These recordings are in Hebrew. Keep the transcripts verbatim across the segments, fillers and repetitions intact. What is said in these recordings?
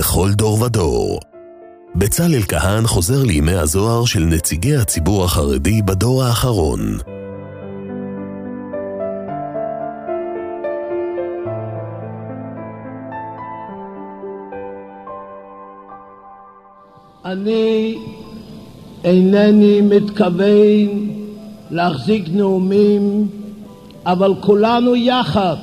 בכל דור ודור. בצלאל כהן חוזר לימי הזוהר של נציגי הציבור החרדי בדור האחרון. אני אינני מתכוון להחזיק נאומים, אבל כולנו יחד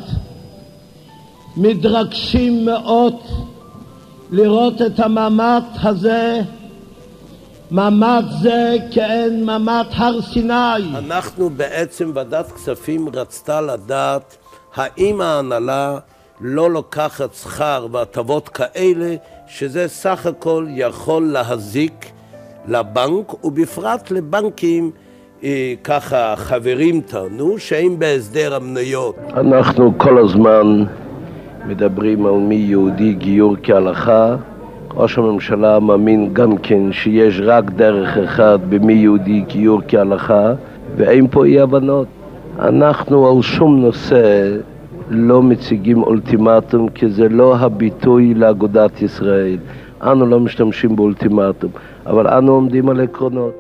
מתרגשים מאוד לראות את המעמד הזה, מעמד זה כאין מעמד הר סיני. אנחנו בעצם ועדת כספים רצתה לדעת האם ההנהלה לא לוקחת שכר והטבות כאלה שזה סך הכל יכול להזיק לבנק, ובפרט לבנקים אה, ככה חברים טענו שהם בהסדר המניות. אנחנו כל הזמן מדברים על מי יהודי גיור כהלכה. ראש הממשלה מאמין גם כן שיש רק דרך אחד במי יהודי גיור כהלכה, ואין פה אי הבנות. אנחנו על שום נושא לא מציגים אולטימטום, כי זה לא הביטוי לאגודת ישראל. אנו לא משתמשים באולטימטום, אבל אנו עומדים על עקרונות.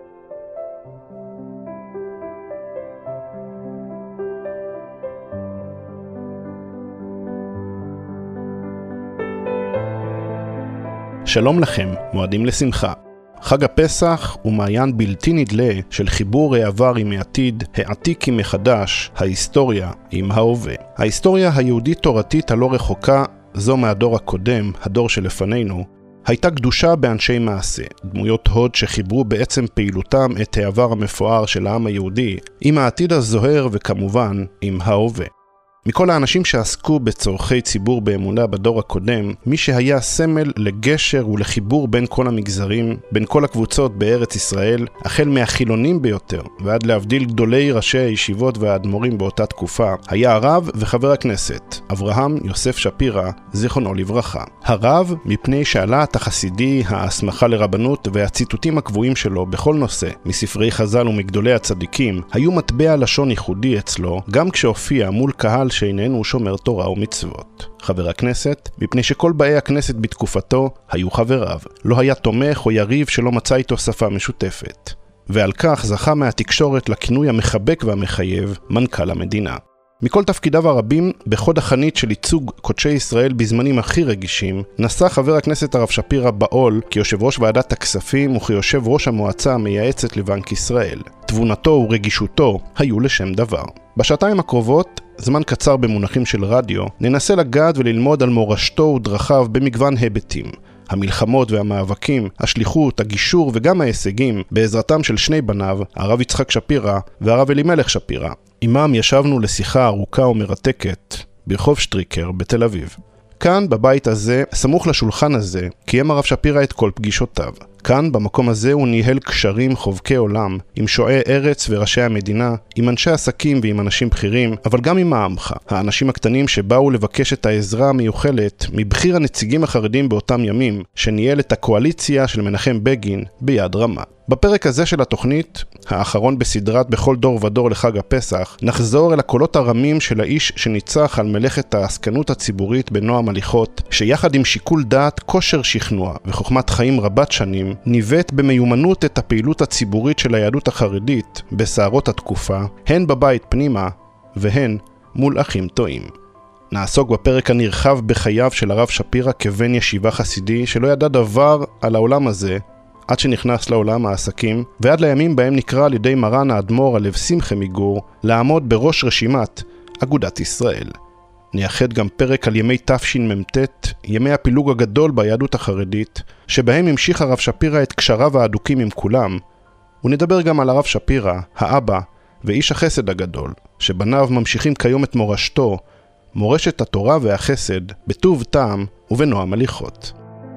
שלום לכם, מועדים לשמחה. חג הפסח הוא מעיין בלתי נדלה של חיבור העבר עם העתיד, העתיק עם מחדש, ההיסטוריה עם ההווה. ההיסטוריה היהודית תורתית הלא רחוקה, זו מהדור הקודם, הדור שלפנינו, הייתה קדושה באנשי מעשה, דמויות הוד שחיברו בעצם פעילותם את העבר המפואר של העם היהודי, עם העתיד הזוהר וכמובן עם ההווה. מכל האנשים שעסקו בצורכי ציבור באמונה בדור הקודם, מי שהיה סמל לגשר ולחיבור בין כל המגזרים, בין כל הקבוצות בארץ ישראל, החל מהחילונים ביותר ועד להבדיל גדולי ראשי הישיבות והאדמו"רים באותה תקופה, היה הרב וחבר הכנסת, אברהם יוסף שפירא, זיכרונו לברכה. הרב מפני שהלהט החסידי, ההסמכה לרבנות והציטוטים הקבועים שלו בכל נושא, מספרי חז"ל ומגדולי הצדיקים, היו מטבע לשון ייחודי אצלו, גם כשהופיע מול קהל שאיננו שומר תורה ומצוות. חבר הכנסת, מפני שכל באי הכנסת בתקופתו היו חבריו. לא היה תומך או יריב שלא מצא איתו שפה משותפת. ועל כך זכה מהתקשורת לכינוי המחבק והמחייב מנכ"ל המדינה. מכל תפקידיו הרבים, בחוד החנית של ייצוג קודשי ישראל בזמנים הכי רגישים, נשא חבר הכנסת הרב שפירא בעול כיושב ראש ועדת הכספים וכיושב ראש המועצה המייעצת לבנק ישראל. תבונתו ורגישותו היו לשם דבר. בשעתיים הקרובות, זמן קצר במונחים של רדיו, ננסה לגעת וללמוד על מורשתו ודרכיו במגוון היבטים. המלחמות והמאבקים, השליחות, הגישור וגם ההישגים בעזרתם של שני בניו, הרב יצחק שפירא והרב אלימלך שפירא. עמם ישבנו לשיחה ארוכה ומרתקת ברחוב שטריקר בתל אביב. כאן, בבית הזה, סמוך לשולחן הזה, קיים הרב שפירא את כל פגישותיו. כאן, במקום הזה, הוא ניהל קשרים חובקי עולם, עם שועי ארץ וראשי המדינה, עם אנשי עסקים ועם אנשים בכירים, אבל גם עם העמך, האנשים הקטנים שבאו לבקש את העזרה המיוחלת מבחיר הנציגים החרדים באותם ימים, שניהל את הקואליציה של מנחם בגין ביד רמה. בפרק הזה של התוכנית, האחרון בסדרת בכל דור ודור לחג הפסח, נחזור אל הקולות הרמים של האיש שניצח על מלאכת העסקנות הציבורית בנועם הליכות, שיחד עם שיקול דעת, כושר שכנוע וחוכמת חיים רבת שנים, ניווט במיומנות את הפעילות הציבורית של היהדות החרדית בסערות התקופה, הן בבית פנימה והן מול אחים טועים. נעסוק בפרק הנרחב בחייו של הרב שפירא כבן ישיבה חסידי שלא ידע דבר על העולם הזה, עד שנכנס לעולם העסקים, ועד לימים בהם נקרא על ידי מרן האדמו"ר הלב שמחה מגור לעמוד בראש רשימת אגודת ישראל. נייחד גם פרק על ימי תשמ"ט, ימי הפילוג הגדול ביהדות החרדית, שבהם המשיך הרב שפירא את קשריו האדוקים עם כולם, ונדבר גם על הרב שפירא, האבא ואיש החסד הגדול, שבניו ממשיכים כיום את מורשתו, מורשת התורה והחסד, בטוב טעם ובנועם הליכות.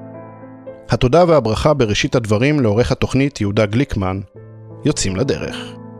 התודה והברכה בראשית הדברים לעורך התוכנית יהודה גליקמן. יוצאים לדרך.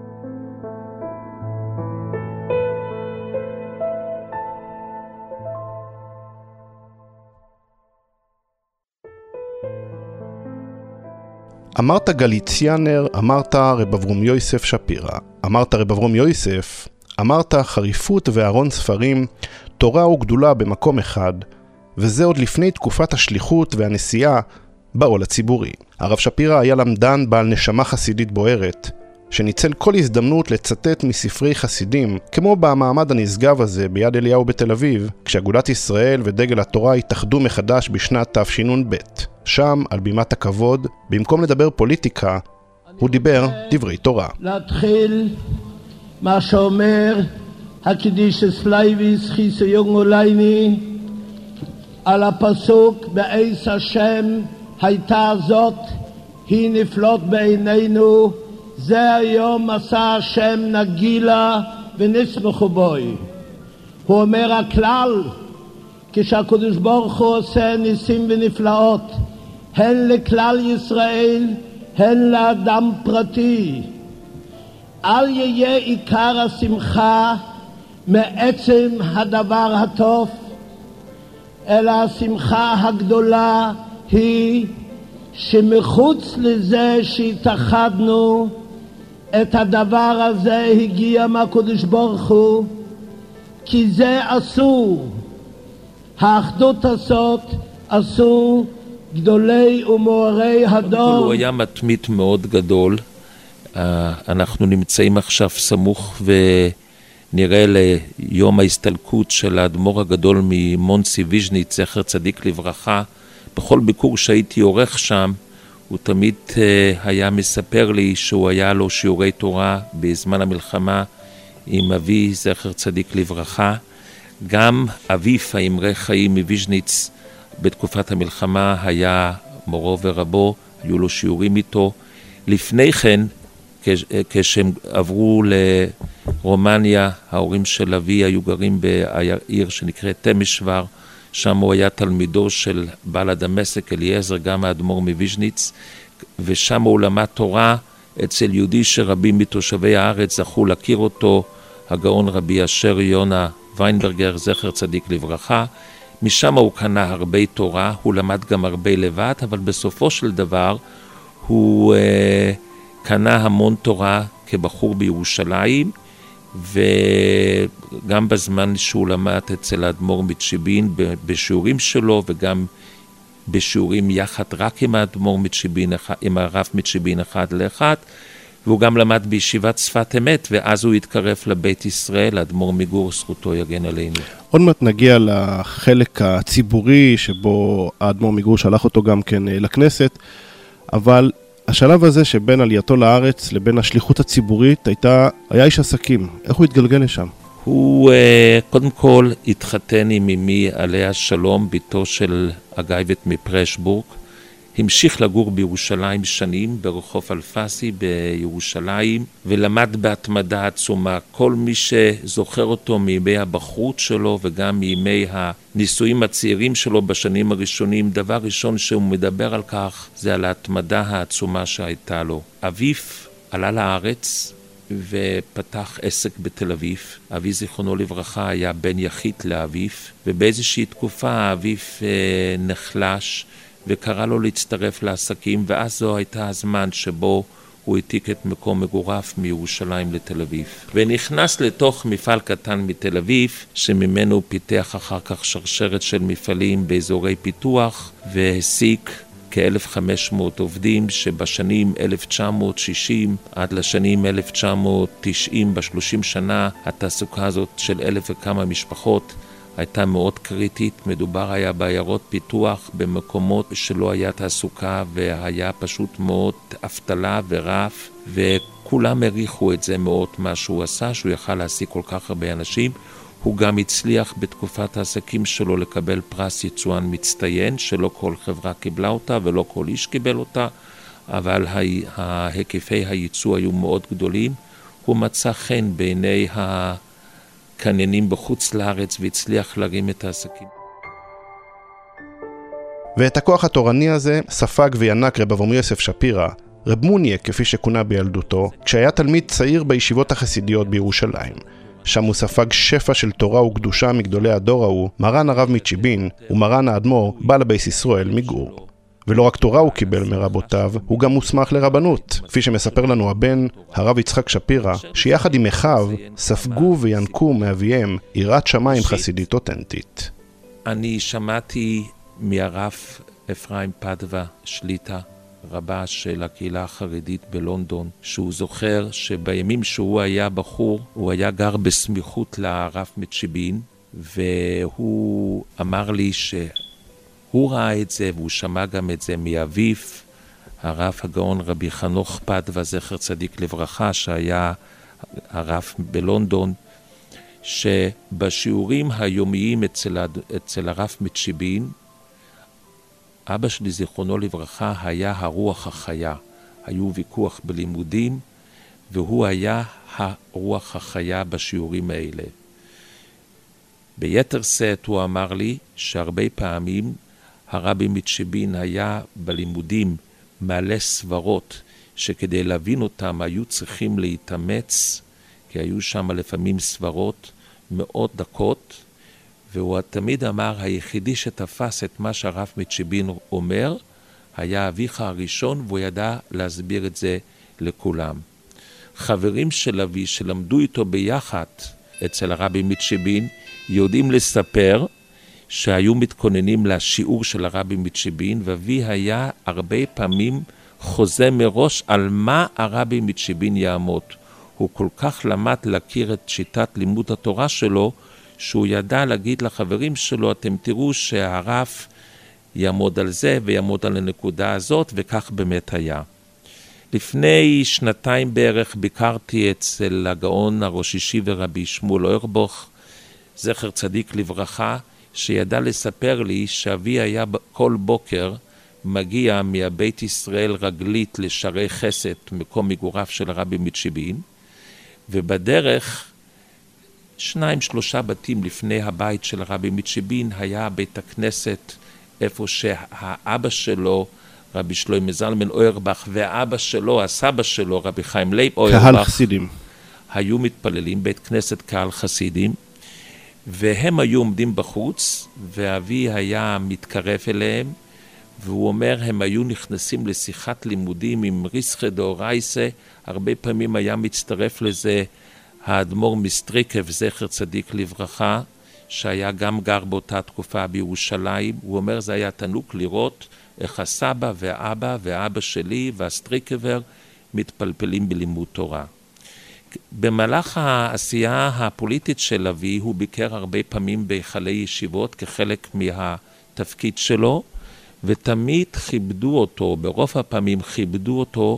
אמרת גליציאנר, אמרת רב אברום יוסף שפירא. אמרת רב אברום יוסף, אמרת חריפות וארון ספרים, תורה וגדולה במקום אחד, וזה עוד לפני תקופת השליחות והנסיעה בעול הציבורי. הרב שפירא היה למדן בעל נשמה חסידית בוערת, שניצל כל הזדמנות לצטט מספרי חסידים, כמו במעמד הנשגב הזה ביד אליהו בתל אביב, כשאגודת ישראל ודגל התורה התאחדו מחדש בשנת תשנ"ב. שם, על בימת הכבוד, במקום לדבר פוליטיקה, הוא דיבר דברי תורה. להתחיל מה שאומר הקדיש סלייביס חיסו יונג עולייני על הפסוק בעץ השם הייתה זאת היא נפלאות בעינינו זה היום עשה השם נגילה ונשמחו בוי. הוא אומר הכלל כשהקדוש ברוך הוא עושה ניסים ונפלאות הן לכלל ישראל הן לאדם פרטי, אל יהיה עיקר השמחה מעצם הדבר הטוב, אלא השמחה הגדולה היא שמחוץ לזה שהתאחדנו, את הדבר הזה הגיע מהקדוש ברוך הוא, כי זה אסור. האחדות הזאת אסור גדולי ומוארי הדור. הוא היה מתמיד מאוד גדול. אנחנו נמצאים עכשיו סמוך ונראה ליום ההסתלקות של האדמו"ר הגדול ממונסי ויז'ניץ, זכר צדיק לברכה. בכל ביקור שהייתי עורך שם, הוא תמיד היה מספר לי שהוא היה לו שיעורי תורה בזמן המלחמה עם אבי, זכר צדיק לברכה. גם אביו, האמרי חיים מוויז'ניץ, בתקופת המלחמה היה מורו ורבו, היו לו שיעורים איתו. לפני כן, כשהם עברו לרומניה, ההורים של אבי היו גרים בעיר שנקראת תמישוור, שם הוא היה תלמידו של בעל הדמשק אליעזר, גם האדמו"ר מוויז'ניץ, ושם הוא למד תורה אצל יהודי שרבים מתושבי הארץ זכו להכיר אותו, הגאון רבי אשר יונה ויינברגר, זכר צדיק לברכה. משם הוא קנה הרבה תורה, הוא למד גם הרבה לבד, אבל בסופו של דבר הוא אה, קנה המון תורה כבחור בירושלים, וגם בזמן שהוא למד אצל האדמו"ר מצ'יבין בשיעורים שלו, וגם בשיעורים יחד רק עם האדמו"ר מצ'יבין, עם הרב מצ'יבין אחד לאחד, והוא גם למד בישיבת שפת אמת, ואז הוא התקרב לבית ישראל, האדמו"ר מגור, זכותו יגן עלינו. עוד מעט נגיע לחלק הציבורי, שבו האדמו"ר מגור שלח אותו גם כן לכנסת, אבל השלב הזה שבין עלייתו לארץ לבין השליחות הציבורית הייתה, היה איש עסקים. איך הוא התגלגל לשם? הוא קודם כל התחתן עם אמי עליה שלום, ביתו של הגאיבט מפרשבורג, המשיך לגור בירושלים שנים, ברחוב אלפסי בירושלים, ולמד בהתמדה עצומה. כל מי שזוכר אותו מימי הבחרות שלו וגם מימי הנישואים הצעירים שלו בשנים הראשונים, דבר ראשון שהוא מדבר על כך זה על ההתמדה העצומה שהייתה לו. אביו עלה לארץ ופתח עסק בתל אביב. אבי זיכרונו לברכה היה בן יחיד לאביו, ובאיזושהי תקופה אביו נחלש וקרא לו להצטרף לעסקים, ואז זו הייתה הזמן שבו הוא העתיק את מקום מגוריו מירושלים לתל אביב. ונכנס לתוך מפעל קטן מתל אביב, שממנו הוא פיתח אחר כך שרשרת של מפעלים באזורי פיתוח, והעסיק כ-אלף וחמש מאות עובדים, שבשנים אלף תשע מאות שישים עד לשנים אלף תשע מאות תשעים, בשלושים שנה, התעסוקה הזאת של אלף וכמה משפחות הייתה מאוד קריטית. מדובר היה בעיירות פיתוח במקומות שלא היה תעסוקה, והיה פשוט מאוד אבטלה ורעב, וכולם העריכו את זה מאוד מה שהוא עשה, שהוא יכל להשיג כל כך הרבה אנשים. הוא גם הצליח בתקופת העסקים שלו לקבל פרס יצואן מצטיין, שלא כל חברה קיבלה אותה ולא כל איש קיבל אותה, אבל ההיקפי הייצוא היו מאוד גדולים. הוא מצא חן בעיני ה... קניינים בחוץ לארץ והצליח להרים את העסקים. ואת הכוח התורני הזה ספג וינק רב אברהם יוסף שפירא, רב מוניה כפי שכונה בילדותו, כשהיה תלמיד צעיר בישיבות החסידיות בירושלים. שם הוא ספג שפע של תורה וקדושה מגדולי הדור ההוא, מרן הרב מצ'יבין ומרן האדמו"ר בעל הבייס ישראל מגור. ולא רק תורה הוא קיבל מרבותיו, הוא גם מוסמך לרבנות, כפי שמספר לנו הבן, הרב יצחק שפירא, שיחד עם אחיו ספגו וינקו מאביהם יראת שמיים חסידית אותנטית. אני שמעתי מהרב אפרים פדווה שליטה, רבה של הקהילה החרדית בלונדון, שהוא זוכר שבימים שהוא היה בחור, הוא היה גר בסמיכות לרב מצ'יבין, והוא אמר לי שהוא ראה את זה, והוא שמע גם את זה מאביו, הרב הגאון רבי חנוך פדווה, זכר צדיק לברכה, שהיה הרב בלונדון, שבשיעורים היומיים אצל, אצל הרב מצ'יבין, אבא שלי זיכרונו לברכה היה הרוח החיה. היו ויכוח בלימודים, והוא היה הרוח החיה בשיעורים האלה. ביתר שאת הוא אמר לי שהרבה פעמים הרבי מצ'יבין היה בלימודים מעלה סברות, שכדי להבין אותם היו צריכים להתאמץ, כי היו שם לפעמים סברות מאוד דקות, והוא תמיד אמר, היחידי שתפס את מה שהרב מצ'יבין אומר, היה אביך הראשון, והוא ידע להסביר את זה לכולם. חברים של אבי שלמדו איתו ביחד אצל הרבי מצ'יבין, יודעים לספר שהיו מתכוננים לשיעור של הרבי מצ'יבין, ואבי היה הרבה פעמים חוזה מראש על מה הרבי מצ'יבין יעמוד. הוא כל כך למד להכיר את שיטת לימוד התורה שלו, שהוא ידע להגיד לחברים שלו, אתם תראו שהרב יעמוד על זה ויעמוד על הנקודה הזאת, וכך באמת היה. לפני שנתיים בערך ביקרתי אצל הגאון הראש ישיבה רבי שמואל אוירבוך, זכר צדיק לברכה, שידע לספר לי שאבי היה כל בוקר מגיע מהבית ישראל רגלית לשערי חסד, מקום מגוריו של הרבי מצ'יבין, ובדרך שניים שלושה בתים לפני הבית של הרבי מצ'יבין היה בית הכנסת איפה שהאבא שלו רבי שלמה זלמן אוירבך והאבא שלו, הסבא שלו רבי חיים לייב אוירבך, קהל חסידים, היו מתפללים, בית כנסת קהל חסידים, והם היו עומדים בחוץ ואבי היה מתקרב אליהם, והוא אומר הם היו נכנסים לשיחת לימודים עם ריסחא דאורייסה, הרבה פעמים היה מצטרף לזה האדמו"ר מסטריקב, זכר צדיק לברכה, שהיה גם גר באותה תקופה בירושלים. הוא אומר זה היה תענוג לראות איך הסבא והאבא והאבא שלי והסטריקבר מתפלפלים בלימוד תורה. במהלך העשייה הפוליטית של אבי הוא ביקר הרבה פעמים בהיכלי ישיבות כחלק מהתפקיד שלו, ותמיד כיבדו אותו, ברוב הפעמים כיבדו אותו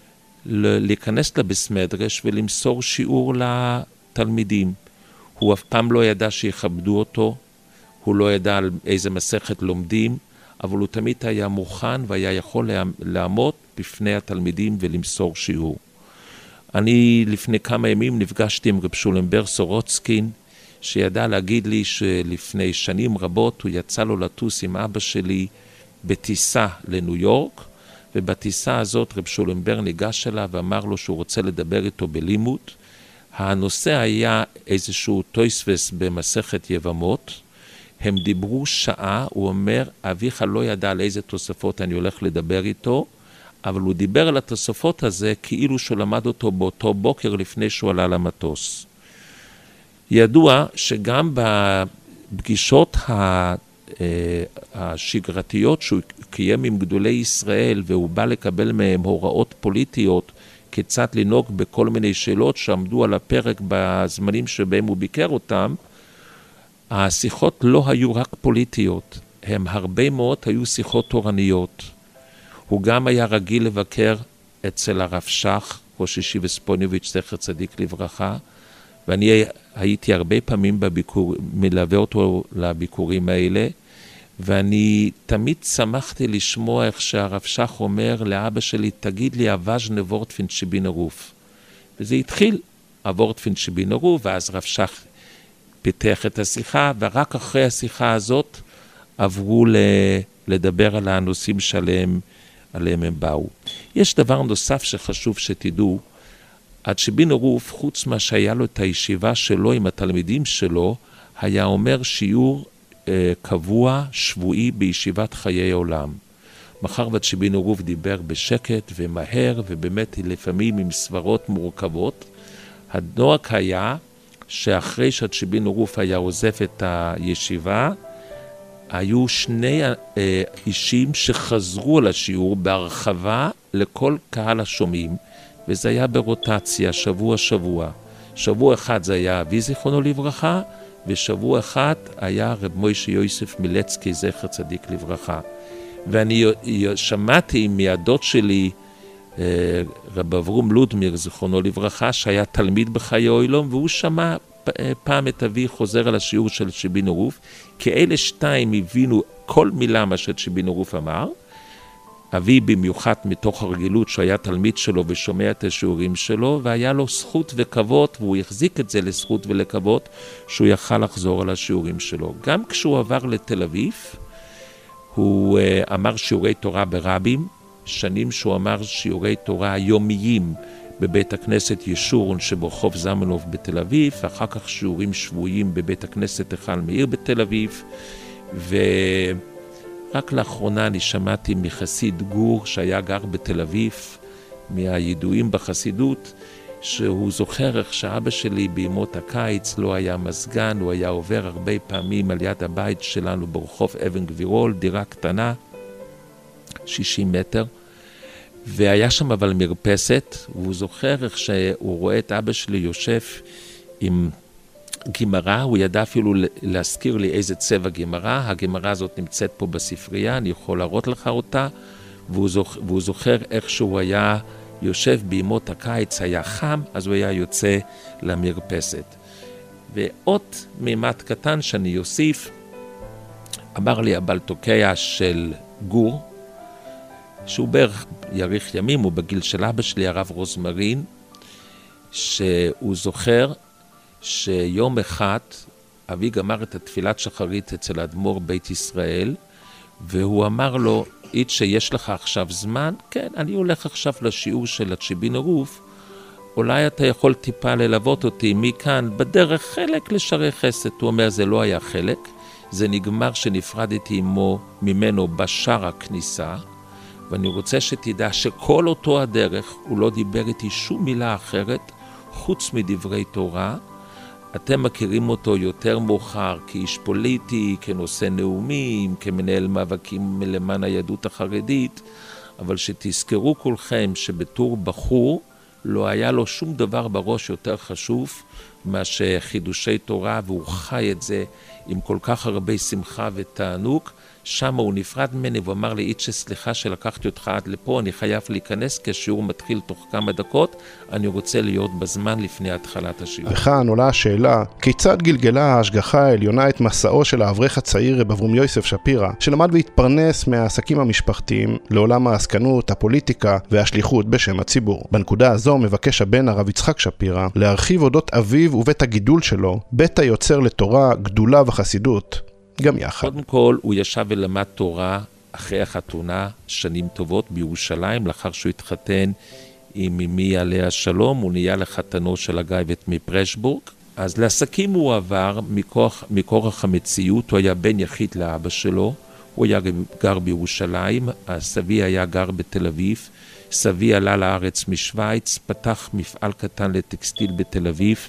להיכנס לבסמדרש ולמסור שיעור לתלמידים. הוא אף פעם לא ידע שיכבדו אותו, הוא לא ידע על איזה מסכת לומדים, אבל הוא תמיד היה מוכן והיה יכול לעמוד בפני התלמידים ולמסור שיעור. אני לפני כמה ימים נפגשתי עם רב שולם בר סורוצקין, שידע להגיד לי שלפני שנים רבות הוא יצא לו לטוס עם אבא שלי בטיסה לניו יורק, ובטיסה הזאת רב שולם בר ניגש אליו ואמר לו שהוא רוצה לדבר איתו בלימוד. הנושא היה איזשהו טויסבס במסכת יבמות, הם דיברו שעה, הוא אומר, אביך לא ידע על איזה תוספות אני הולך לדבר איתו, אבל הוא דיבר על התוספות הזה כאילו שהוא למד אותו באותו בוקר לפני שהוא עלה למטוס. ידוע שגם בפגישות השגרתיות שהוא קיים עם גדולי ישראל, והוא בא לקבל מהם הוראות פוליטיות, כיצד לנהוג בכל מיני שאלות שעמדו על הפרק בזמנים שבהם הוא ביקר אותם, השיחות לא היו רק פוליטיות, הם הרבה מאוד היו שיחות תורניות. הוא גם היה רגיל לבקר אצל הרב שך, ראש ישיבה ספוניביץ' זכר צדיק לברכה, ואני הייתי הרבה פעמים בביקור, מלווה אותו לביקורים האלה, ואני תמיד שמחתי לשמוע איך שהרב שך אומר לאבא שלי, תגיד לי הווז'נה וורט פון שיבין הרוף. וזה התחיל, הוורט פון שיבין הרוף, ואז רב שך פיתח את השיחה, ורק אחרי השיחה הזאת עברו לדבר על הנושאים שעליהם עליהם הם באו. יש דבר נוסף שחשוב שתדעו, עד שבין הרוף, חוץ מה שהיה לו את הישיבה שלו עם התלמידים שלו, היה אומר שיעור אה, קבוע, שבועי, בישיבת חיי עולם. מחר ועד שבין הרוף דיבר בשקט ומהר, ובאמת לפעמים עם סברות מורכבות. הנוהג היה שאחרי שעד שבין הרוף היה עוזב את הישיבה, היו שני אישים שחזרו על השיעור בהרחבה לכל קהל השומעים, וזה היה ברוטציה, שבוע שבוע. שבוע אחד זה היה אבי זיכרונו לברכה, ושבוע אחד היה רב מוישה יוסף מילצקי זכר צדיק לברכה. ואני שמעתי מהדוד שלי, רב אברום לודמיר זיכרונו לברכה, שהיה תלמיד בחיי אוילום, והוא שמע פעם את אבי חוזר על השיעור של שבינו רוף, כי אלה שתיים הבינו כל מילה מה ששבינו רוף אמר. אבי במיוחד מתוך הרגילות שהיה תלמיד שלו ושומע את השיעורים שלו, והיה לו זכות וכבוד, והוא החזיק את זה לזכות ולכבוד, שהוא יכל לחזור על השיעורים שלו. גם כשהוא עבר לתל אביב, הוא uh, אמר שיעורי תורה ברבים, שנים שהוא אמר שיעורי תורה יומיים בבית הכנסת ישורון שברחוב זמנוב בתל אביב, ואחר כך שיעורים שבועיים בבית הכנסת היכל מאיר בתל אביב, ורק לאחרונה אני שמעתי מחסיד גור שהיה גר בתל אביב, מהידועים בחסידות, שהוא זוכר איך שאבא שלי בימות הקיץ לא היה מזגן, הוא היה עובר הרבה פעמים על יד הבית שלנו ברחוב אבן גבירול, דירה קטנה, שישים מטר, והיה שם אבל מרפסת, והוא זוכר איך שהוא רואה את אבא שלי יושב עם גמרא, הוא ידע אפילו להזכיר לי איזה צבע גמרא, הגמרא הזאת נמצאת פה בספרייה, אני יכול להראות לך אותה, והוא זוכר, והוא זוכר איך שהוא היה יושב בימות הקיץ, היה חם, אז הוא היה יוצא למרפסת. ועוד מימד קטן שאני אוסיף, אמר לי הבעל תוקע של גור, שהוא בערך יאריך ימים, הוא בגיל של אבא שלי, הרב רוזמרין, שהוא זוכר שיום אחד אבי גמר את התפילת שחרית אצל אדמו"ר בית ישראל, והוא אמר לו, אית שיש לך עכשיו זמן, כן, אני הולך עכשיו לשיעור של הצ'יבינו רוף, אולי אתה יכול טיפה ללוות אותי מכאן, בדרך חלק לשרי חסד. הוא אומר, זה לא היה חלק, זה נגמר שנפרדתי עמו ממנו בשער הכניסה, ואני רוצה שתדע שכל אותו הדרך הוא לא דיבר איתי שום מילה אחרת, חוץ מדברי תורה. אתם מכירים אותו יותר מאוחר כאיש פוליטי, כנושא נאומים, כמנהל מאבקים למען היהדות החרדית, אבל שתזכרו כולכם שבתור בחור לא היה לו שום דבר בראש יותר חשוב מאשר חידושי תורה, והוא חי את זה עם כל כך הרבה שמחה ותענוג. שם הוא נפרד ממני ואמר לי, איצ'ה, סליחה שלקחתי אותך עד לפה, אני חייב להיכנס כי השיעור מתחיל תוך כמה דקות, אני רוצה להיות בזמן לפני התחלת השיעור. וכאן עולה השאלה, כיצד גלגלה ההשגחה העליונה את מסעו של האברך הצעיר רב אברום יוסף שפירא, שלמד והתפרנס מהעסקים המשפחתיים לעולם העסקנות, הפוליטיקה והשליחות בשם הציבור. בנקודה הזו מבקש הבן הרב יצחק שפירא להרחיב אודות אביו ובית הגידול שלו, בית היוצר לתורה, גדולה וחסידות, גם יחד. קודם כל, הוא ישב ולמד תורה אחרי החתונה שנים טובות בירושלים, לאחר שהוא התחתן עם אמי עליה שלום, הוא נהיה לחתנו של הגאיבט מפרשבורג. אז לעסקים הוא עבר מכוח, מכורח המציאות, הוא היה בן יחיד לאבא שלו, הוא היה גר בירושלים, סבי היה גר בתל אביב, סבי עלה לארץ משוויץ, פתח מפעל קטן לטקסטיל בתל אביב,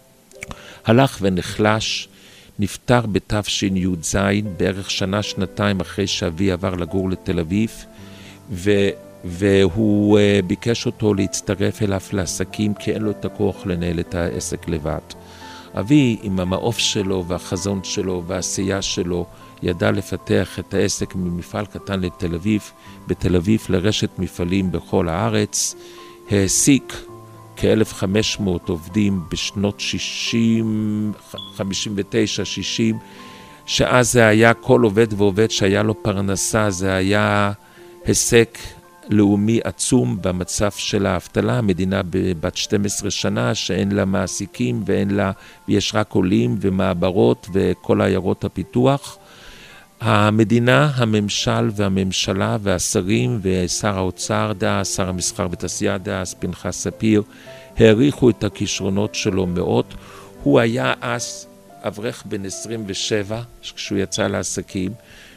הלך ונחלש, נפטר בתש"י"ז, בערך שנה, שנתיים אחרי שאבי עבר לגור לתל אביב, ו, והוא uh, ביקש אותו להצטרף אליו לעסקים, כי אין לו את הכוח לנהל את העסק לבד. אבי, עם המעוף שלו והחזון שלו והעשייה שלו, ידע לפתח את העסק ממפעל קטן לתל אביב, בתל אביב לרשת מפעלים בכל הארץ, העסיק כ-אלף וחמש מאות עובדים בשנות שישים, חמישים ותשע, שישים, שאז זה היה כל עובד ועובד שהיה לו פרנסה, זה היה הישג לאומי עצום במצב של האבטלה, המדינה בת שתים עשרה שנה שאין לה מעסיקים ואין לה, ויש רק עולים ומעברות וכל עיירות הפיתוח. המדינה, הממשל והממשלה והשרים ושר האוצר דאז, שר המסחר ותעשייה דאז, פנחס ספיר, העריכו את הכישרונות שלו מאוד. הוא היה אז אברך בן עשרים ושבע כשהוא יצא לעסקים,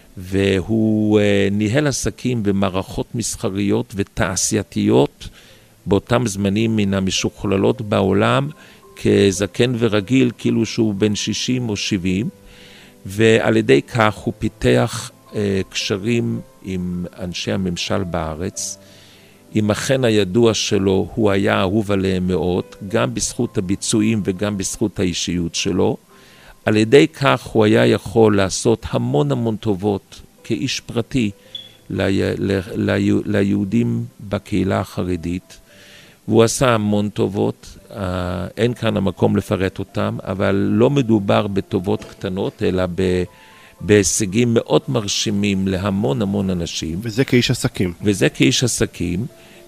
והוא ניהל עסקים במערכות מסחריות ותעשייתיות באותם זמנים מן המשוכללות בעולם, כזקן ורגיל כאילו שהוא בן שישים או שבעים, ועל ידי כך הוא פיתח אה, קשרים עם אנשי הממשל בארץ. עם החן הידוע שלו הוא היה אהוב עליהם מאוד, גם בזכות הביצועים וגם בזכות האישיות שלו. על ידי כך הוא היה יכול לעשות המון המון טובות כאיש פרטי לי, לי, לי, ליהודים בקהילה החרדית. והוא עשה המון טובות, אין כאן המקום לפרט אותם, אבל לא מדובר בטובות קטנות, אלא ב... בהישגים מאוד מרשימים להמון המון אנשים. וזה כאיש עסקים. וזה כאיש עסקים,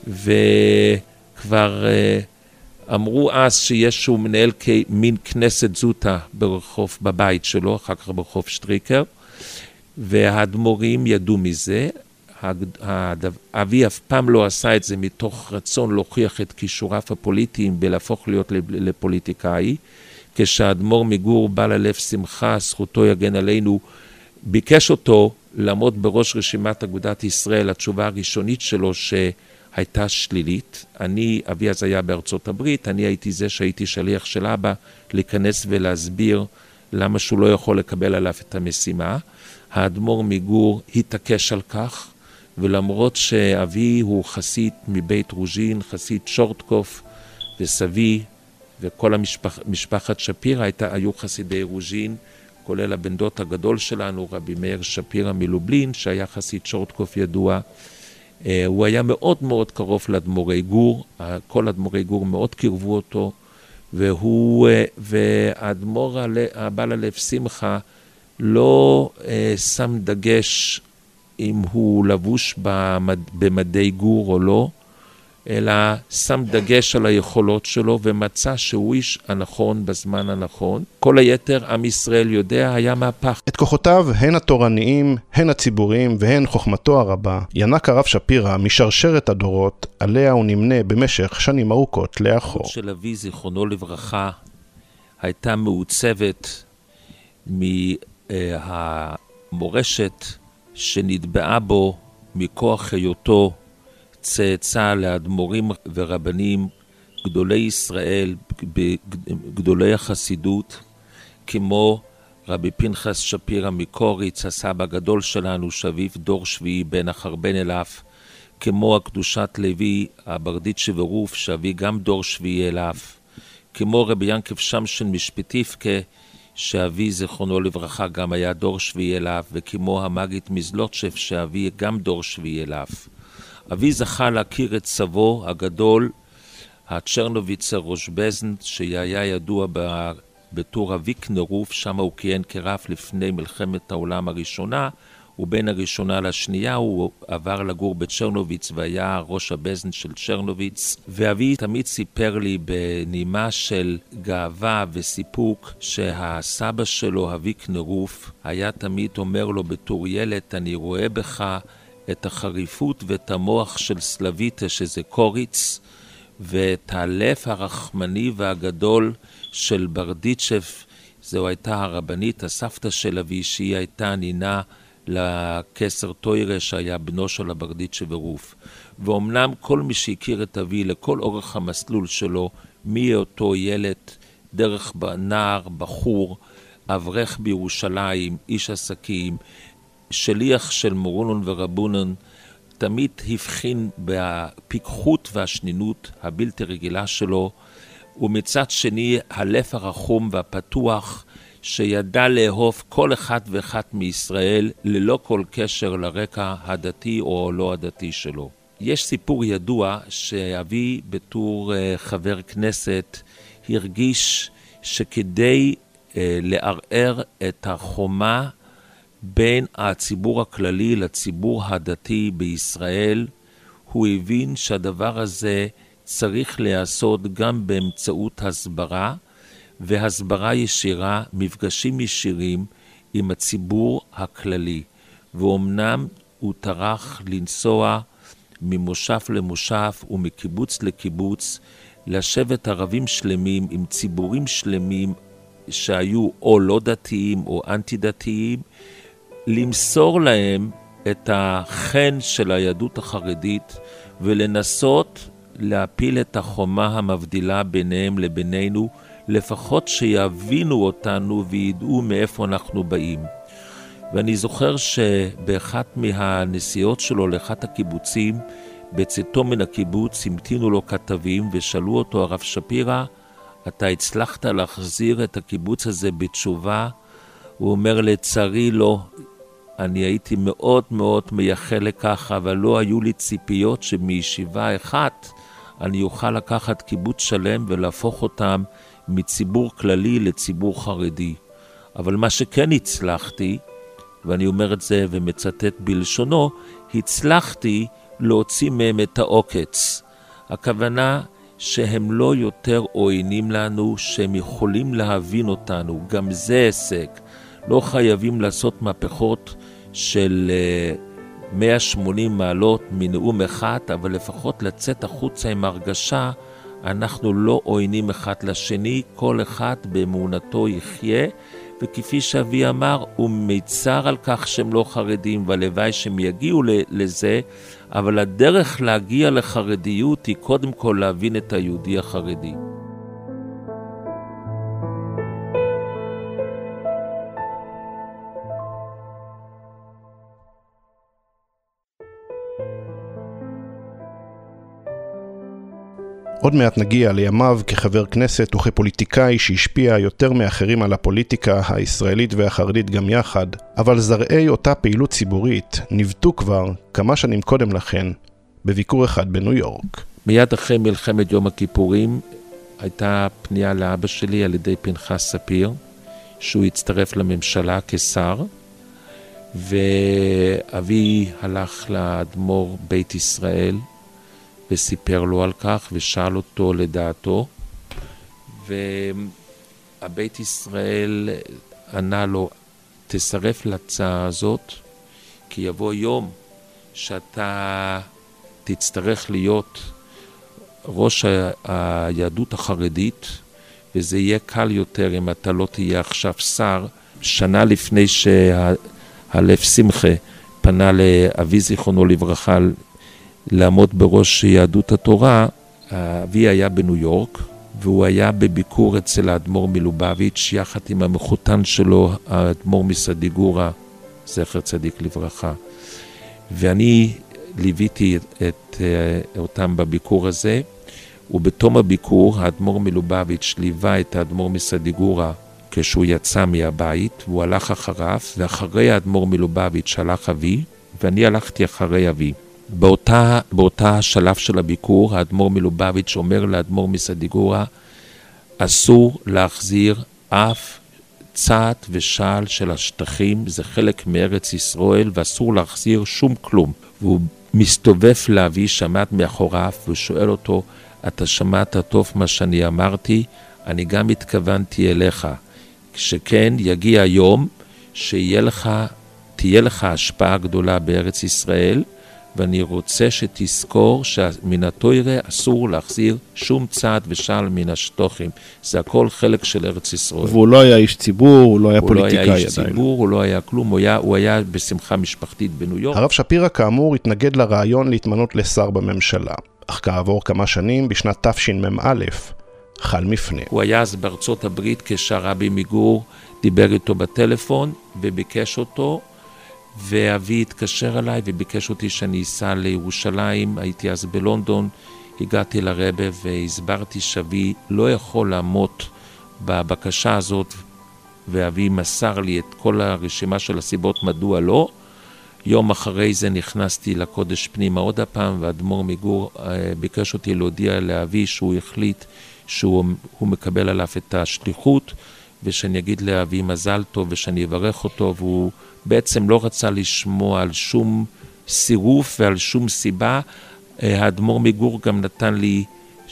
וכבר uh, אמרו אז שיש שהוא מנהל כמין כנסת זוטה ברחוב, בבית שלו, אחר כך ברחוב שטריקר, והאדמו"רים ידעו מזה. אבי אף פעם לא עשה את זה מתוך רצון להוכיח את כישוריו הפוליטיים ולהפוך להיות לפוליטיקאי. כשהאדמו"ר מגור בעל הלב שמחה, זכותו יגן עלינו, ביקש אותו לעמוד בראש רשימת אגודת ישראל. התשובה הראשונית שלו שהייתה שלילית. אני, אבי אז היה בארצות הברית, אני הייתי זה שהייתי שליח של אבא להיכנס ולהסביר למה שהוא לא יכול לקבל עליו את המשימה. האדמו"ר מגור התעקש על כך, ולמרות שאבי הוא חסיד מבית רוז'ין, חסיד שורטקוף, וסבי וכל המשפחת המשפח, שפירא הייתה, היו חסידי רוז'ין, כולל הבן דוד הגדול שלנו, רבי מאיר שפירא מלובלין, שהיה חסיד שורטקוף ידוע. הוא היה מאוד מאוד קרוב לאדמו"רי גור, כל אדמו"רי גור מאוד קרבו אותו, והוא, והאדמו"ר הבעל הלב שמחה לא שם דגש אם הוא לבוש במד, במדי גור או לא, אלא שם דגש על היכולות שלו ומצא שהוא איש הנכון בזמן הנכון. כל היתר, עם ישראל יודע, היה מהפך. את כוחותיו, הן התורניים, הן הציבוריים והן חוכמתו הרבה, ינק הרב שפירא משרשרת הדורות, עליה הוא נמנה במשך שנים ארוכות לאחור. של אבי זיכרונו לברכה הייתה מעוצבת מהמורשת שנתבעה בו מכוח היותו צאצא לאדמו"רים ורבנים גדולי ישראל, גדולי החסידות, כמו רבי פנחס שפירא מקוריץ, הסבא הגדול שלנו, שאביו דור שביעי בן החרבן אליו, כמו הקדושת לוי הברדיצ'ה ורוף, שאבי גם דור שביעי אליו, כמו רבי ינקב שמשן משפטיפקה, שאבי זכרונו לברכה גם היה דור שביעי אליו, וכמו המגית מזלוטשף, שאבי גם דור שביעי אליו. אבי זכה להכיר את סבו הגדול, הצ'רנוביצר רושבזן, שהיה ידוע בתור הוויקנרוף, שם הוא כיהן כרב לפני מלחמת העולם הראשונה, ובין הראשונה לשנייה הוא עבר לגור בצ'רנוביץ והיה ראש הבזן של צ'רנוביץ. ואבי תמיד סיפר לי בנימה של גאווה וסיפוק שהסבא שלו, הוויקנרוף, היה תמיד אומר לו בתור ילד, אני רואה בך את החריפות ואת המוח של סלביטה, שזה קוריץ, ואת הלב הרחמני והגדול של ברדיצ'ף, זו הייתה הרבנית, הסבתא של אבי, שהיא הייתה נינה לקסר טוירה, שהיה בנו של הברדיצ'ה ורוף. ואומנם כל מי שהכיר את אבי לכל אורך המסלול שלו, מאותו ילד, דרך נער, בחור, אברך בירושלים, איש עסקים, שליח של מורונון ורבונון, תמיד הבחין בפיקחות והשנינות הבלתי רגילה שלו, ומצד שני הלב הרחום והפתוח שידע לאהוב כל אחד ואחד מישראל ללא כל קשר לרקע הדתי או לא הדתי שלו. יש סיפור ידוע שאבי בתור חבר כנסת הרגיש שכדי לערער את החומה בין הציבור הכללי לציבור הדתי בישראל, הוא הבין שהדבר הזה צריך להיעשות גם באמצעות הסברה, והסברה ישירה, מפגשים ישירים עם הציבור הכללי. ואומנם הוא טרח לנסוע ממושב למושב ומקיבוץ לקיבוץ, לשבת ערבים שלמים עם ציבורים שלמים שהיו או לא דתיים או אנטי דתיים, למסור להם את החן של היהדות החרדית ולנסות להפיל את החומה המבדילה ביניהם לבינינו, לפחות שיבינו אותנו וידעו מאיפה אנחנו באים. ואני זוכר שבאחת מהנסיעות שלו לאחת הקיבוצים, בצאתו מן הקיבוץ המתינו לו כתבים ושאלו אותו, הרב שפירא, אתה הצלחת להחזיר את הקיבוץ הזה בתשובה? הוא אומר, לצערי לא, אני הייתי מאוד מאוד מייחל לכך, אבל לא היו לי ציפיות שמישיבה אחת אני אוכל לקחת קיבוץ שלם ולהפוך אותם מציבור כללי לציבור חרדי. אבל מה שכן הצלחתי, ואני אומר את זה ומצטט בלשונו, הצלחתי להוציא מהם את העוקץ. הכוונה שהם לא יותר עוינים לנו, שהם יכולים להבין אותנו, גם זה הישג. לא חייבים לעשות מהפכות של מאה ושמונים מעלות מנאום אחד, אבל לפחות לצאת החוצה עם הרגשה, אנחנו לא עוינים אחד לשני, כל אחד באמונתו יחיה, וכפי שאבי אמר, הוא מצר על כך שהם לא חרדים, והלוואי שהם יגיעו לזה, אבל הדרך להגיע לחרדיות היא קודם כל להבין את היהודי החרדי. עוד מעט נגיע לימיו כחבר כנסת וכפוליטיקאי שהשפיע יותר מאחרים על הפוליטיקה הישראלית והחרדית גם יחד, אבל זרעי אותה פעילות ציבורית נבטו כבר כמה שנים קודם לכן בביקור אחד בניו יורק. מיד אחרי מלחמת יום הכיפורים הייתה פנייה לאבא שלי על ידי פנחס ספיר, שהוא הצטרף לממשלה כשר, ואבי הלך לאדמו"ר בית ישראל, וסיפר לו על כך ושאל אותו לדעתו, והבית ישראל ענה לו, תסרף להצעה הזאת, כי יבוא יום שאתה תצטרך להיות ראש היהדות החרדית, וזה יהיה קל יותר אם אתה לא תהיה עכשיו שר. שנה לפני שהלב שמחה פנה לאבי זיכרונו לברכה לעמוד בראש יהדות התורה, אבי היה בניו יורק, והוא היה בביקור אצל האדמו"ר מלובביץ' יחד עם המחותן שלו, האדמו"ר מסדיגורה, זכר צדיק לברכה. ואני ליוויתי את, את אותם בביקור הזה, ובתום הביקור האדמו"ר מלובביץ' ליווה את האדמו"ר מסדיגורה כשהוא יצא מהבית, והוא הלך אחריו, ואחרי האדמו"ר מלובביץ' הלך אבי, ואני הלכתי אחרי אבי. באותה, באותה שלב של הביקור, האדמו"ר מלובביץ' אומר לאדמו"ר מסדיגורה, אסור להחזיר אף צעד ושעל של השטחים, זה חלק מארץ ישראל, ואסור להחזיר שום כלום. והוא מסתובב לאבי, שמעת מאחוריו, והוא שואל אותו, אתה שמעת טוב מה שאני אמרתי? אני גם התכוונתי אליך. כשכן יגיע היום שיהיה לך, תהיה לך השפעה גדולה בארץ ישראל, ואני רוצה שתזכור שמן התורה אסור להחזיר שום צעד ושעל מן השטחים. זה הכל חלק של ארץ ישראל. והוא לא היה איש ציבור, הוא לא היה פוליטיקאי עדיין. הוא לא היה איש ציבור, הוא לא היה כלום, הוא היה, הוא היה בשמחה משפחתית בניו יורק. הרב שפירא כאמור התנגד לרעיון להתמנות לשר בממשלה, אך כעבור כמה שנים, בשנת תשמ"א, חל מפנה. הוא היה אז בארצות הברית כשהרבי מגור דיבר איתו בטלפון וביקש אותו, ואבי התקשר אליי וביקש אותי שאני אסע לירושלים. הייתי אז בלונדון, הגעתי לרבא והסברתי שאבי לא יכול לעמוד בבקשה הזאת, ואבי מסר לי את כל הרשימה של הסיבות מדוע לא. יום אחרי זה נכנסתי לקודש פנימה עוד הפעם, והאדמו"ר מגור ביקש אותי להודיע לאבי שהוא החליט שהוא מקבל עליו את השליחות, ושאני אגיד לאבי מזל טוב ושאני אברך אותו, והוא בעצם לא רצה לשמוע על שום סירוף ועל שום סיבה. האדמו"ר מגור גם נתן לי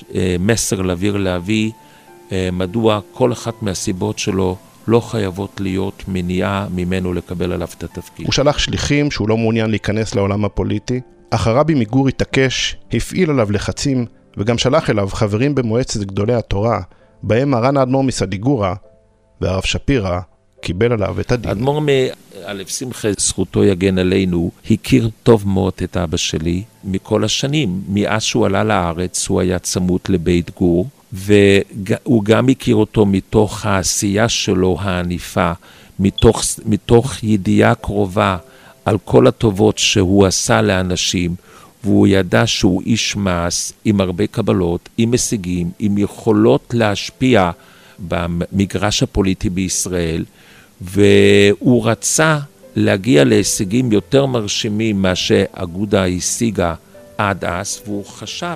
מסר להעביר לאבי, מדוע כל אחת מהסיבות שלו לא חייבות להיות מניעה ממנו לקבל עליו את התפקיד. הוא שלח שליחים שהוא לא מעוניין להיכנס לעולם הפוליטי, אך הרבי מגור התעקש, הפעיל עליו לחצים, וגם שלח אליו חברים במועצת גדולי התורה, בהם מרן האדמו"ר מסדיגורה, והרב שפירא קיבל עליו את הדין. האדמו"ר מאלף שמחה, זכותו יגן עלינו, הכיר טוב מאוד את אבא שלי מכל השנים. מאז שהוא עלה לארץ, הוא היה צמוד לבית גור, והוא גם הכיר אותו מתוך העשייה שלו העניפה, מתוך, מתוך ידיעה קרובה על כל הטובות שהוא עשה לאנשים, והוא ידע שהוא איש מעש עם הרבה קבלות, עם הישגים, עם יכולות להשפיע במגרש הפוליטי בישראל, והוא רצה להגיע להישגים יותר מרשימים מה שאגודה השיגה עד אז, והוא חשב,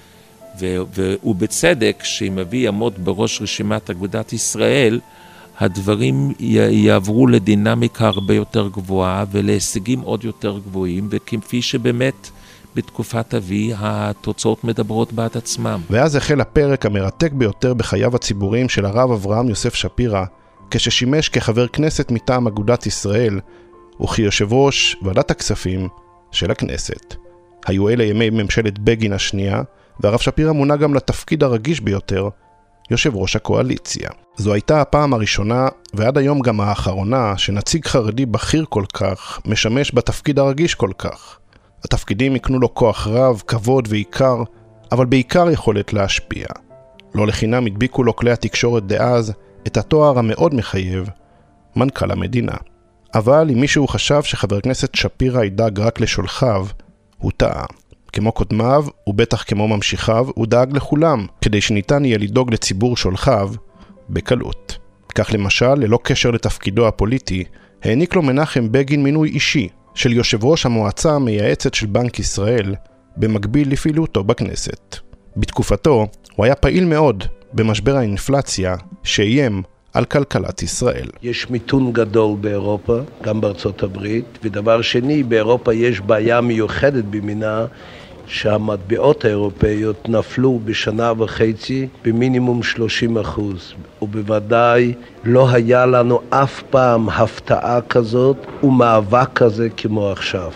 והוא בצדק, שאם אבי יעמוד בראש רשימת אגודת ישראל, הדברים יעברו לדינמיקה הרבה יותר גבוהה, ולהישגים עוד יותר גבוהים, וכפי שבאמת בתקופת אבי התוצאות מדברות בעד עצמם. ואז החל הפרק המרתק ביותר בחייו הציבוריים של הרב אברהם יוסף שפירא, כששימש כחבר כנסת מטעם אגודת ישראל, וכיושב ראש ועדת הכספים של הכנסת. היו אלה ימי ממשלת בגין השנייה, והרב שפירא מונה גם לתפקיד הרגיש ביותר, יושב ראש הקואליציה. זו הייתה הפעם הראשונה, ועד היום גם האחרונה, שנציג חרדי בכיר כל כך, משמש בתפקיד הרגיש כל כך. התפקידים יקנו לו כוח רב, כבוד ועיקר, אבל בעיקר יכולת להשפיע. לא לחינם הדביקו לו כלי התקשורת דאז את התואר המאוד מחייב, מנכ"ל המדינה. אבל אם מישהו חשב שחבר כנסת שפירא ידאג רק לשולחיו, הוא טעה. כמו קודמיו, ובטח כמו ממשיכיו, הוא דאג לכולם, כדי שניתן יהיה לדאוג לציבור שולחיו בקלות. כך למשל, ללא קשר לתפקידו הפוליטי, העניק לו מנחם בגין מינוי אישי של יושב ראש המועצה המייעצת של בנק ישראל, במקביל לפעילותו בכנסת. בתקופתו, הוא היה פעיל מאוד במשבר האינפלציה שאיים על כלכלת ישראל. יש מיתון גדול באירופה, גם בארצות הברית, ודבר שני, באירופה יש בעיה מיוחדת במינה, שהמטבעות האירופאיות נפלו בשנה וחצי במינימום שלושים אחוז, ובוודאי לא היה לנו אף פעם הפתעה כזאת ומאבק כזה כמו עכשיו.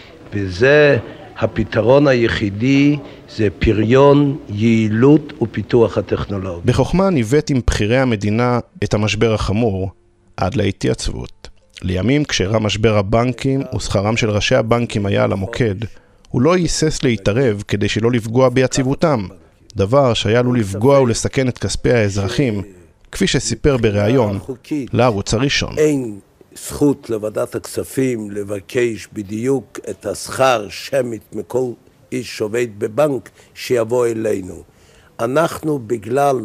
וזה הפתרון היחידי, זה פריון, יעילות ופיתוח הטכנולוגיה. בחוכמה ניווט עם בחירי המדינה את המשבר החמור עד להתייצבות. לימים כשרה משבר הבנקים ושכרם של ראשי הבנקים היה על המוקד, הוא לא היסס להתערב כדי שלא לפגוע ביציבותם, דבר שהיה לו לפגוע ולסכן את כספי האזרחים, כפי שסיפר בריאיון לערוץ הראשון. אין זכות לוועדת הכספים לבקש בדיוק את השכר שמית מכל איש שעובד בבנק שיבוא אלינו. אנחנו בגלל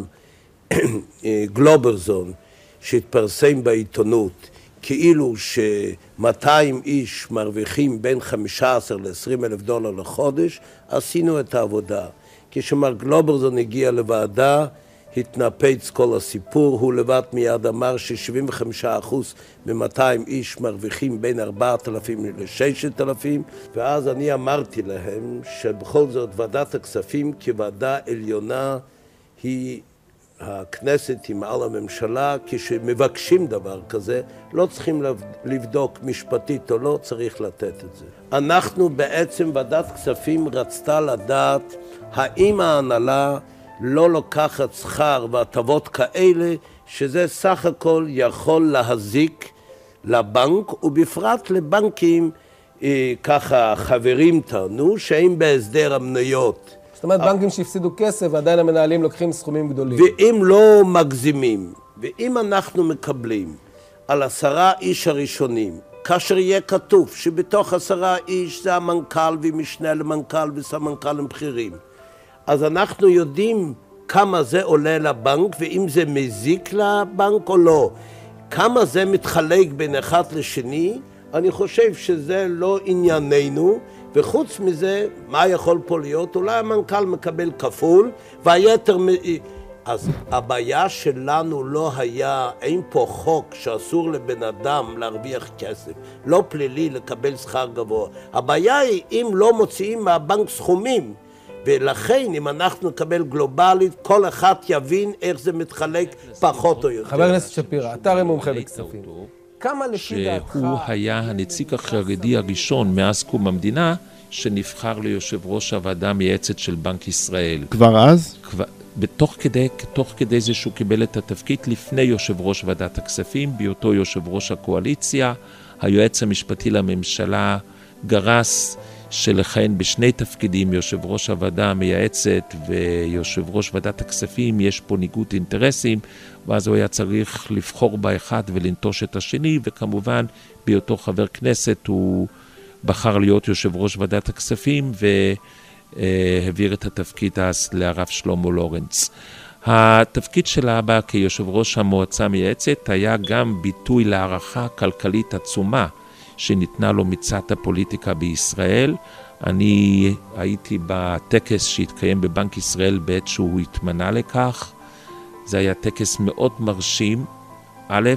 גלוברזון שהתפרסם בעיתונות, כאילו ש-מאתיים איש מרוויחים בין חמישה עשר לעשרים אלף דולר לחודש, עשינו את העבודה. כשמר גלוברזון הגיע לוועדה, התנפץ כל הסיפור, הוא לבד מיד אמר ש-שבעים וחמישה אחוז מ-מאתיים איש מרוויחים בין ארבעת אלפים ל-ששת אלפים, ואז אני אמרתי להם שבכל זאת ועדת הכספים כוועדה עליונה היא הכנסת עם על הממשלה, כשמבקשים דבר כזה, לא צריכים לבדוק משפטית או לא, צריך לתת את זה. אנחנו בעצם, ועדת כספים רצתה לדעת האם ההנהלה לא לוקחת שכר והטבות כאלה, שזה סך הכל יכול להזיק לבנק, ובפרט לבנקים, אה, ככה חברים טענו, שהם בהסדר המניות. זאת אומרת, בנקים שהפסידו כסף ועדיין המנהלים לוקחים סכומים גדולים. ואם לא מגזימים, ואם אנחנו מקבלים על עשרה איש הראשונים, כאשר יהיה כתוב שבתוך עשרה איש זה המנכ"ל ומשנה למנכ"ל וסמנכ"לים בכירים, אז אנחנו יודעים כמה זה עולה לבנק, ואם זה מזיק לבנק או לא. כמה זה מתחלק בין אחד לשני, אני חושב שזה לא ענייננו, וחוץ מזה, מה יכול פה להיות? אולי המנכ"ל מקבל כפול, והיתר... אז הבעיה שלנו לא היה, אין פה חוק שאסור לבן אדם להרוויח כסף, לא פלילי לקבל שכר גבוה. הבעיה היא אם לא מוציאים מהבנק סכומים, ולכן אם אנחנו נקבל גלובלית, כל אחד יבין איך זה מתחלק פחות או יותר. חבר הכנסת שפירא, אתה הרי מומחה בכספים. כמה לפי דעתך... שהוא היה הנציג החרדי הראשון מאז קום המדינה, שנבחר ליושב ראש הוועדה המייעצת של בנק ישראל. כבר אז? כבר... בתוך כדי, תוך כדי זה שהוא קיבל את התפקיד לפני יושב ראש ועדת הכספים, בהיותו יושב ראש הקואליציה, היועץ המשפטי לממשלה גרס שלכן בשני תפקידים, יושב ראש הוועדה המייעצת ויושב ראש ועדת הכספים, יש פה ניגוד אינטרסים, ואז הוא היה צריך לבחור באחד ולנטוש את השני, וכמובן בהיותו חבר כנסת הוא בחר להיות יושב ראש ועדת הכספים, והעביר את התפקיד אז לרב שלמה לורנץ. התפקיד של אבא כיושב ראש המועצה המייעצת היה גם ביטוי להערכה כלכלית עצומה שניתנה לו מצד הפוליטיקה בישראל. אני הייתי בטקס שהתקיים בבנק ישראל בעת שהוא התמנה לכך. זה היה טקס מאוד מרשים. א',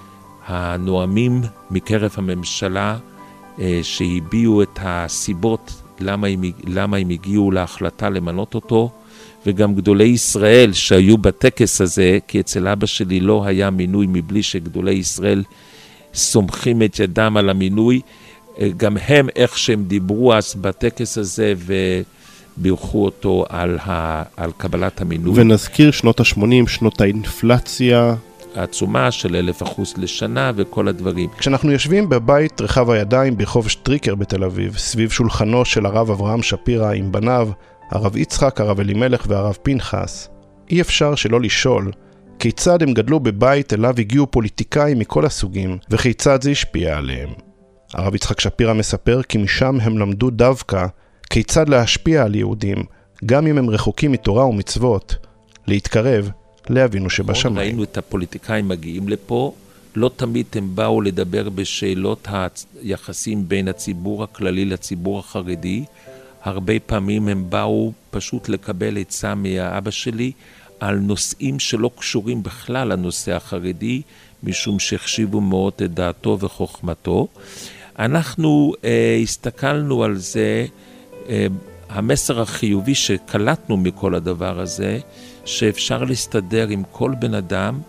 הנואמים מקרב הממשלה שהביעו את הסיבות למה הם, למה הם הגיעו להחלטה למנות אותו, וגם גדולי ישראל שהיו בטקס הזה, כי אצל אבא שלי לא היה מינוי מבלי שגדולי ישראל סומכים את ידם על המינוי, גם הם איך שהם דיברו אז בטקס הזה ובירכו אותו על, ה, על קבלת המינוי. ונזכיר שנות ה-שמונים, שנות האינפלציה. העצומה של אלף אחוז לשנה וכל הדברים. כשאנחנו יושבים בבית רחב הידיים ברחוב שטריקר בתל אביב, סביב שולחנו של הרב אברהם שפירא עם בניו, הרב יצחק, הרב אלימלך והרב פנחס, אי אפשר שלא לשאול כיצד הם גדלו בבית אליו הגיעו פוליטיקאים מכל הסוגים, וכיצד זה השפיע עליהם. הרב יצחק שפירא מספר כי משם הם למדו דווקא כיצד להשפיע על יהודים, גם אם הם רחוקים מתורה ומצוות, להתקרב לאבינו שבשמיים. ראינו את הפוליטיקאים מגיעים לפה, לא תמיד הם באו לדבר בשאלות היחסים בין הציבור הכללי לציבור החרדי, הרבה פעמים הם באו פשוט לקבל עצה מהאבא שלי על נושאים שלא קשורים בכלל לנושא החרדי, משום שהחשיבו מאוד את דעתו וחוכמתו. אנחנו אה, הסתכלנו על זה, אה, המסר החיובי שקלטנו מכל הדבר הזה, שאפשר להסתדר עם כל בן אדם,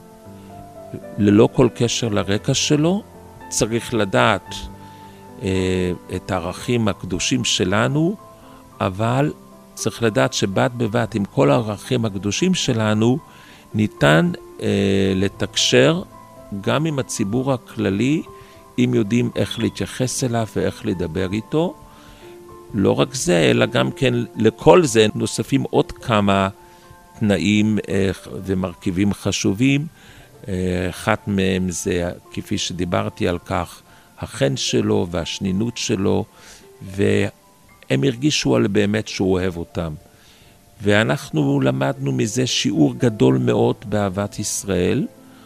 ללא כל קשר לרקע שלו, צריך לדעת אה, את הערכים הקדושים שלנו, אבל צריך לדעת שבד בבד עם כל הערכים הקדושים שלנו, ניתן אה, לתקשר גם עם הציבור הכללי, אם יודעים איך להתייחס אליו ואיך לדבר איתו. לא רק זה, אלא גם כן לכל זה נוספים עוד כמה תנאים אה, ומרכיבים חשובים. אה, אחת מהם זה, כפי שדיברתי על כך, החן שלו והשנינות שלו, והם הרגישו על באמת שהוא אוהב אותם. ואנחנו למדנו מזה שיעור גדול מאוד באהבת ישראל.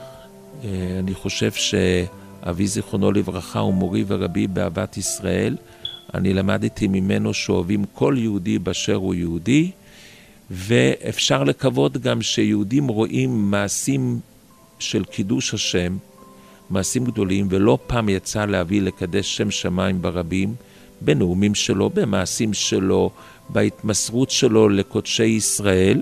אני חושב שאבי זיכרונו לברכה הוא מורי ורבי באהבת ישראל. אני למדתי ממנו שאוהבים כל יהודי באשר הוא יהודי, ואפשר לקוות גם שיהודים רואים מעשים של קידוש השם, מעשים גדולים, ולא פעם יצא להביא לקדש שם שמיים ברבים, בנאומים שלו, במעשים שלו, בהתמסרות שלו לקודשי ישראל,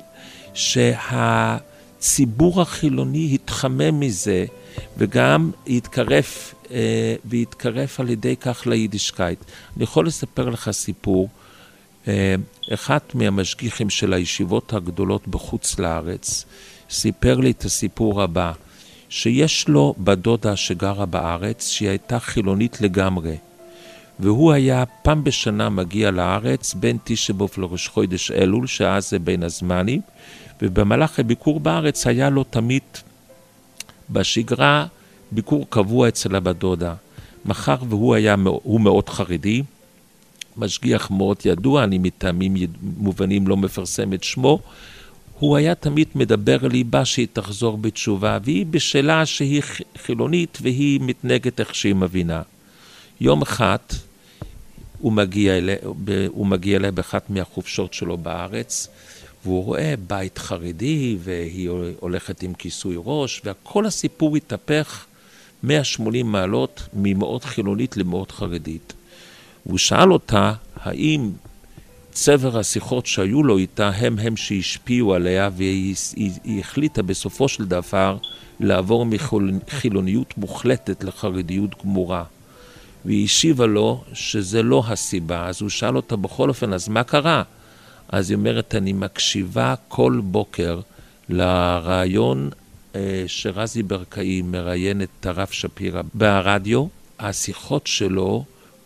שהציבור החילוני התחמם מזה, וגם יתקרב, ויתקרב על ידי כך ליידישקייט. אני יכול לספר לך סיפור, אחד מהמשגיחים של הישיבות הגדולות בחוץ לארץ, סיפר לי את הסיפור הבא, שיש לו בדודה שגרה בארץ, שהיא הייתה חילונית לגמרי, והוא היה פעם בשנה מגיע לארץ, בין תשבוף לראש חודש אלול, שאז זה בין הזמנים, ובמהלך הביקור בארץ היה לו תמיד בשגרה ביקור קבוע אצל הבדודה. מחר והוא היה הוא מאוד חרדי, משגיח מאוד ידוע, אני מטעמים מובנים לא מפרסם את שמו, הוא היה תמיד מדבר ליבה שהיא תחזור בתשובה, והיא בשאלה שהיא חילונית והיא מתנגדת איך שהיא מבינה. יום אחד הוא מגיע אליה, הוא מגיע אליה באחת מהחופשות שלו בארץ, והוא רואה בית חרדי, והיא הולכת עם כיסוי ראש, וכל הסיפור התהפך מאה ושמונים מעלות ממאוד חילונית למאוד חרדית. והוא שאל אותה, האם צבר השיחות שהיו לו איתה הם הם שהשפיעו עליה, והיא היא החליטה בסופו של דבר לעבור מחילוניות מוחלטת לחרדיות גמורה. והיא השיבה לו שזה לא הסיבה, אז הוא שאל אותה בכל אופן, אז מה קרה? אז היא אומרת, אני מקשיבה כל בוקר לרעיון אה, שרזי ברקאי מראיין את הרב שפירא ברדיו. השיחות שלו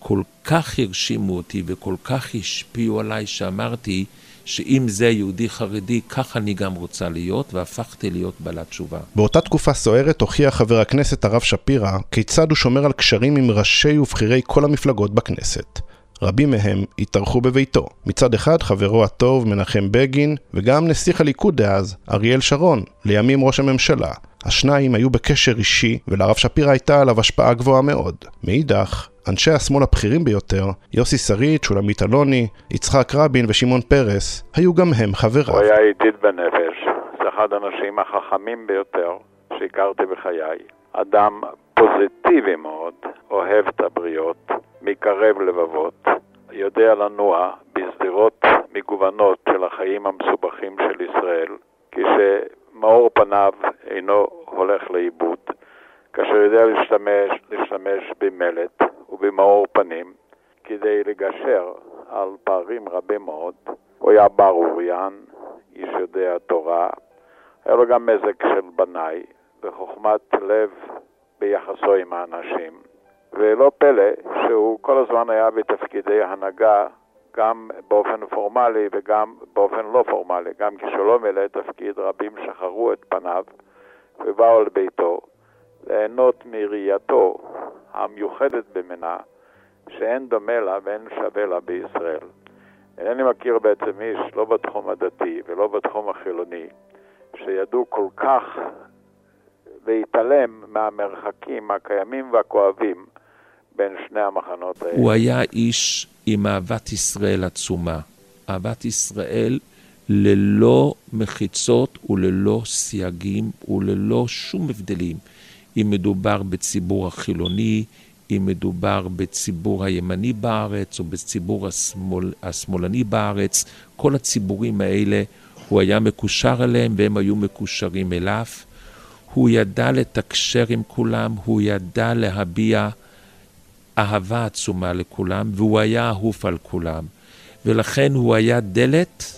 כל כך הרשימו אותי וכל כך השפיעו עליי שאמרתי שאם זה יהודי חרדי, כך אני גם רוצה להיות, והפכתי להיות בעלת תשובה. באותה תקופה סוערת הוכיח חבר הכנסת הרב שפירא כיצד הוא שומר על קשרים עם ראשי ובחירי כל המפלגות בכנסת. רבים מהם התארחו בביתו. מצד אחד חברו הטוב מנחם בגין, וגם נסיך הליכוד דאז אריאל שרון, לימים ראש הממשלה. השניים היו בקשר אישי, ולרב שפירא הייתה עליו השפעה גבוהה מאוד. מאידך, אנשי השמאל הבכירים ביותר, יוסי שריד, שולמית אלוני, יצחק רבין ושמעון פרס, היו גם הם חבריו. הוא היה ידיד בנפש, זה אחד האנשים החכמים ביותר שהכרתי בחיי. אדם פוזיטיבי מאוד, אוהב את הבריות, מקרב לבבות, יודע לנוע בסדרות מגוונות של החיים המסובכים של ישראל, כשמאור פניו אינו הולך לאיבוד, כאשר יודע להשתמש, להשתמש במלט ובמאור פנים כדי לגשר על פערים רבים מאוד. הוא היה בר אוריין, איש יודע תורה, היה לו גם מזג של בנאי וחוכמת לב ביחסו עם האנשים, ולא פלא שהוא כל הזמן היה בתפקידי הנהגה, גם באופן פורמלי וגם באופן לא פורמלי. גם כשלא מילא תפקיד, רבים שחררו את פניו ובאו לביתו ליהנות מראייתו המיוחדת במנה, שאין דומה לה ואין שווה לה בישראל. אינני מכיר בעצם איש, לא בתחום הדתי ולא בתחום החילוני, שידעו כל כך להתעלם מהמרחקים הקיימים והכואבים בין שני המחנות האלה. הוא היה איש עם אהבת ישראל עצומה. אהבת ישראל ללא מחיצות וללא סייגים וללא שום הבדלים. אם מדובר בציבור החילוני, אם מדובר בציבור הימני בארץ או בציבור השמאל, השמאלני בארץ, כל הציבורים האלה הוא היה מקושר אליהם והם היו מקושרים אליו. הוא ידע לתקשר עם כולם, הוא ידע להביע אהבה עצומה לכולם, והוא היה אהוב על כולם. ולכן הוא היה דלת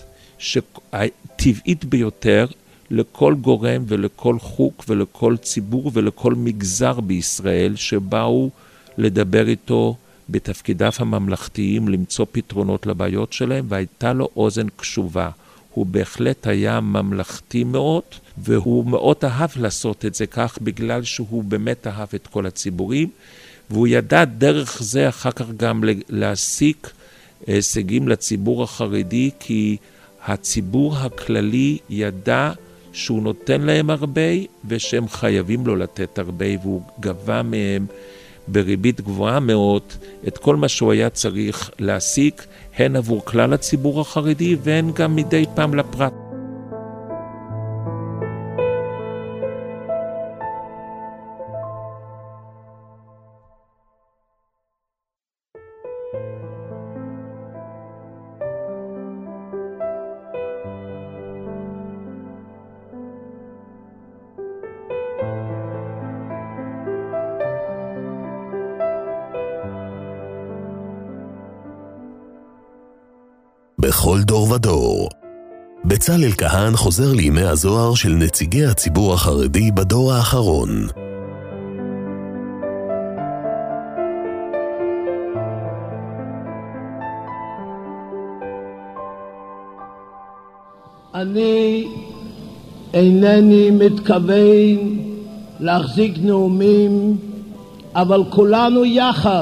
טבעית ביותר לכל גורם ולכל חוק ולכל ציבור ולכל מגזר בישראל שבאו לדבר איתו בתפקידיו הממלכתיים, למצוא פתרונות לבעיות שלהם, והייתה לו אוזן קשובה. הוא בהחלט היה ממלכתי מאוד, והוא מאוד אהב לעשות את זה כך, בגלל שהוא באמת אהב את כל הציבורים, והוא ידע דרך זה אחר כך גם להסיק הישגים לציבור החרדי, כי הציבור הכללי ידע שהוא נותן להם הרבה, ושהם חייבים לו לתת הרבה, והוא גבה מהם בריבית גבוהה מאוד את כל מה שהוא היה צריך להסיק, הן עבור כלל הציבור החרדי והן גם מדי פעם לפרט. בכל דור ודור. בצלאל כהן חוזר לימי הזוהר של נציגי הציבור החרדי בדור האחרון. אני אינני מתכוון להחזיק נאומים, אבל כולנו יחד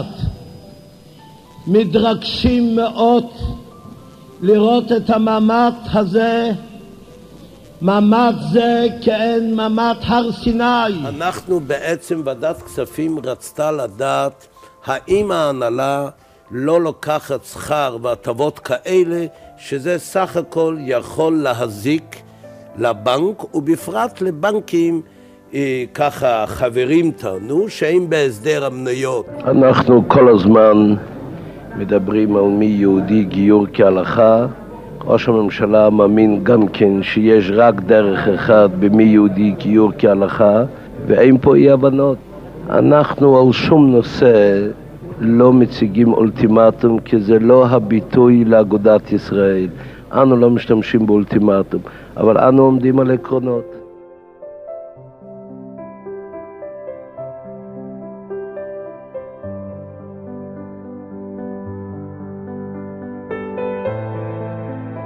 מתרגשים מאוד לראות את המעמד הזה, מעמד זה כאין מעמד הר סיני. אנחנו בעצם, ועדת כספים רצתה לדעת האם ההנהלה לא לוקחת שכר והטבות כאלה, שזה סך הכל יכול להזיק לבנק, ובפרט לבנקים אה, ככה חברים טענו שהם בהסדר המניות. אנחנו כל הזמן מדברים על מי יהודי גיור כהלכה. ראש הממשלה מאמין גם כן שיש רק דרך אחד במי יהודי גיור כהלכה, ואין פה אי הבנות. אנחנו על שום נושא לא מציגים אולטימטום, כי זה לא הביטוי לאגודת ישראל. אנו לא משתמשים באולטימטום, אבל אנו עומדים על עקרונות.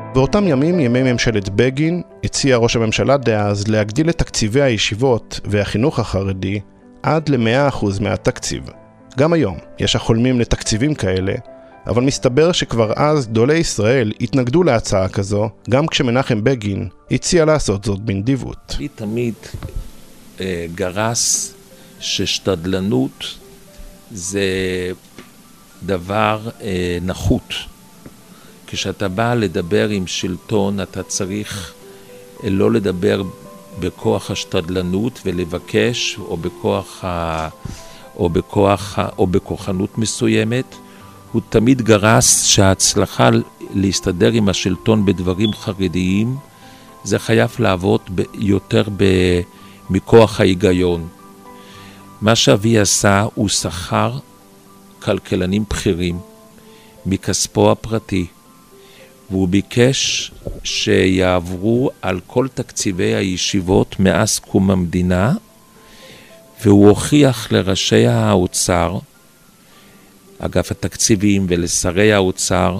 באותם ימים, ימי ממשלת בגין, הציע ראש הממשלה דאז להגדיל את תקציבי הישיבות והחינוך החרדי עד ל-מאה אחוז מהתקציב. גם היום יש החולמים לתקציבים כאלה, אבל מסתבר שכבר אז גדולי ישראל התנגדו להצעה כזו, גם כשמנחם בגין הציע לעשות זאת בנדיבות. היא תמיד אה, גרס ששתדלנות זה דבר אה, נחות. כשאתה בא לדבר עם שלטון, אתה צריך אה, לא לדבר בכוח השתדלנות ולבקש, או בכוח ה... או בכוח ה... או בכוחנות מסוימת. הוא תמיד גרס שההצלחה להסתדר עם השלטון בדברים חרדיים, זה חייב לעבוד ב... יותר ב... מכוח ההיגיון. מה שאבי עשה, הוא שכר כלכלנים בכירים מכספו הפרטי, והוא ביקש שיעברו על כל תקציבי הישיבות מאז קום המדינה, והוא הוכיח לראשי האוצר, אגף התקציבים ולשרי האוצר,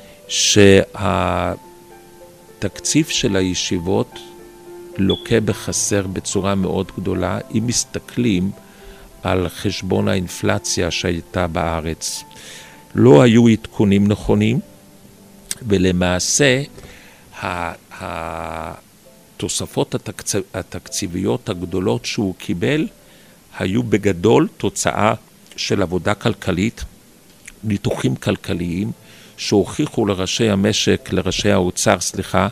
שהתקציב של הישיבות לוקה בחסר בצורה מאוד גדולה, אם מסתכלים על חשבון האינפלציה שהייתה בארץ. לא היו עדכונים נכונים, ולמעשה התוספות התקציב, התקציביות הגדולות שהוא קיבל, היו בגדול תוצאה של עבודה כלכלית, ניתוחים כלכליים, שהוכיחו לראשי המשק, לראשי האוצר, סליחה,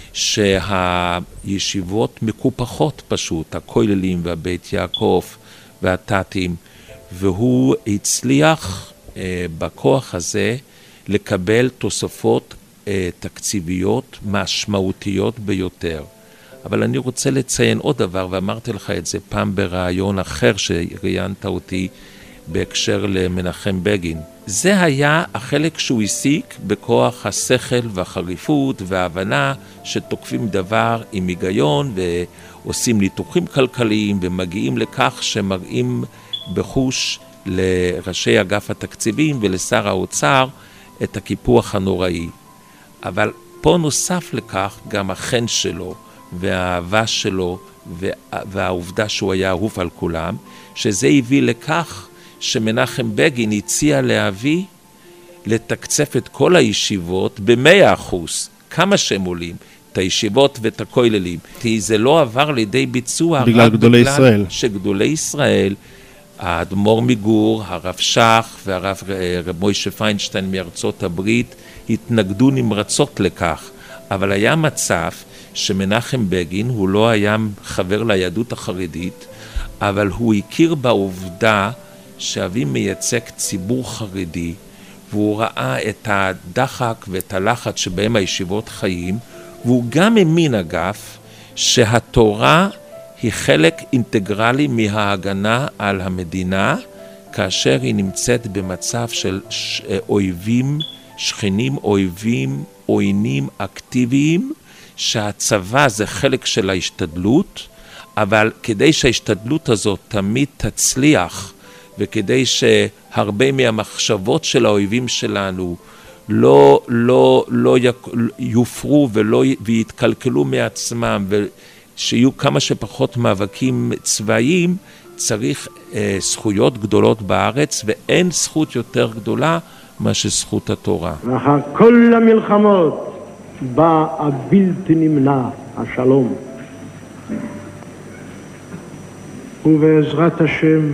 שהישיבות מקופחות פשוט, הכוללים והבית יעקב והתתים, והוא הצליח אה, בכוח הזה לקבל תוספות אה, תקציביות משמעותיות ביותר. אבל אני רוצה לציין עוד דבר, ואמרתי לך את זה פעם ברעיון אחר שראיינת אותי בהקשר למנחם בגין. זה היה החלק שהוא הסיק בכוח השכל והחריפות וההבנה שתוקפים דבר עם היגיון ועושים ניתוחים כלכליים ומגיעים לכך שמראים בחוש לראשי אגף התקציבים ולשר האוצר את הקיפוח הנוראי. אבל פה נוסף לכך גם החן שלו והאהבה שלו והעובדה שהוא היה אהוב על כולם, שזה הביא לכך שמנחם בגין הציע להביא לתקצף את כל הישיבות במאה אחוז, כמה שהם עולים, את הישיבות ואת הכוללים. כי זה לא עבר לידי ביצוע בגלל גדולי בגלל ישראל. שגדולי ישראל, האדמו"ר מגור, הרב שך והרב רב מוישה פיינשטיין מארצות הברית, התנגדו נמרצות לכך. אבל היה מצב שמנחם בגין, הוא לא היה חבר ליהדות החרדית, אבל הוא הכיר בעובדה שאבי מייצג ציבור חרדי, והוא ראה את הדחק ואת הלחץ שבהם הישיבות חיים, והוא גם האמין אגב שהתורה היא חלק אינטגרלי מההגנה על המדינה, כאשר היא נמצאת במצב של אויבים, שכנים אויבים, עוינים אקטיביים, שהצבא זה חלק של ההשתדלות, אבל כדי שההשתדלות הזאת תמיד תצליח, וכדי שהרבה מהמחשבות של האויבים שלנו לא, לא, לא יופרו ולא, ויתקלקלו מעצמם, ושיהיו כמה שפחות מאבקים צבאיים, צריך אה, זכויות גדולות בארץ, ואין זכות יותר גדולה מה שזכות התורה. ואחר כל המלחמות בא הבלתי נמנע, השלום. ובעזרת השם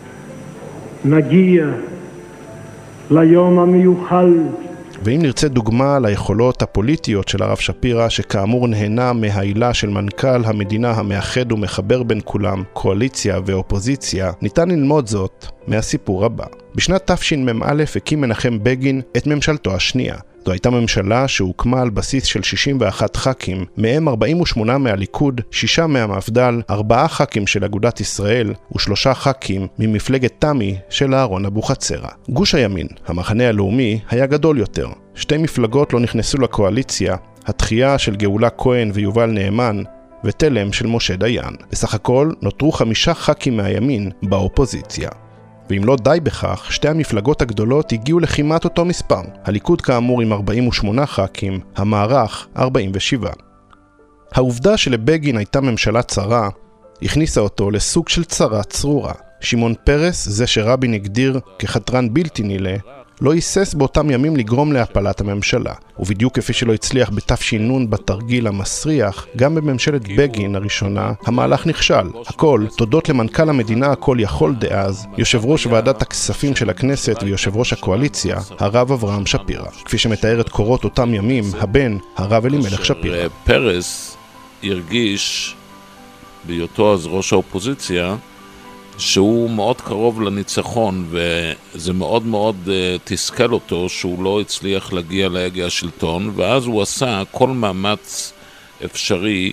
נגיע ליום המיוחל. ואם נרצה דוגמה ליכולות הפוליטיות של הרב שפירא, שכאמור נהנה מהעילה של מנכ"ל המדינה המאחד ומחבר בין כולם, קואליציה ואופוזיציה, ניתן ללמוד זאת מהסיפור הבא. בשנת תשמ"א הקים מנחם בגין את ממשלתו השנייה. זו הייתה ממשלה שהוקמה על בסיס של שישים ואחד ח"כים, מהם ארבעים ושמונה מהליכוד, שישה מהמפד"ל, ארבעה ח"כים של אגודת ישראל ושלושה ח"כים ממפלגת תמי של אהרון אבוחצירא. גוש הימין, המחנה הלאומי, היה גדול יותר. שתי מפלגות לא נכנסו לקואליציה, התחייה של גאולה כהן ויובל נאמן ותלם של משה דיין. בסך הכל נותרו חמישה ח"כים מהימין באופוזיציה. ואם לא די בכך, שתי המפלגות הגדולות הגיעו לכמעט אותו מספר. הליכוד כאמור עם ארבעים ושמונה ח"כים, המערך ארבעים ושבע. העובדה שלבגין הייתה ממשלה צרה, הכניסה אותו לסוג של צרה צרורה. שמעון פרס, זה שרבין הגדיר כחתרן בלתי נילא, לא היסס באותם ימים לגרום להפלת הממשלה. ובדיוק כפי שלא הצליח בתש"ן בתרגיל המסריח, גם בממשלת בגין הראשונה, המהלך נכשל. הכל תודות למנכ"ל המדינה הכל יכול דאז, יושב ראש ועדת הכספים של הכנסת ויושב ראש הקואליציה, הרב אברהם שפירא. כפי שמתאר את קורות אותם ימים, הבן, הרב אלימלך שפירא. פרס הרגיש בהיותו אז ראש האופוזיציה, שהוא מאוד קרוב לניצחון, וזה מאוד מאוד uh, תסכל אותו שהוא לא הצליח להגיע להגה השלטון, ואז הוא עשה כל מאמץ אפשרי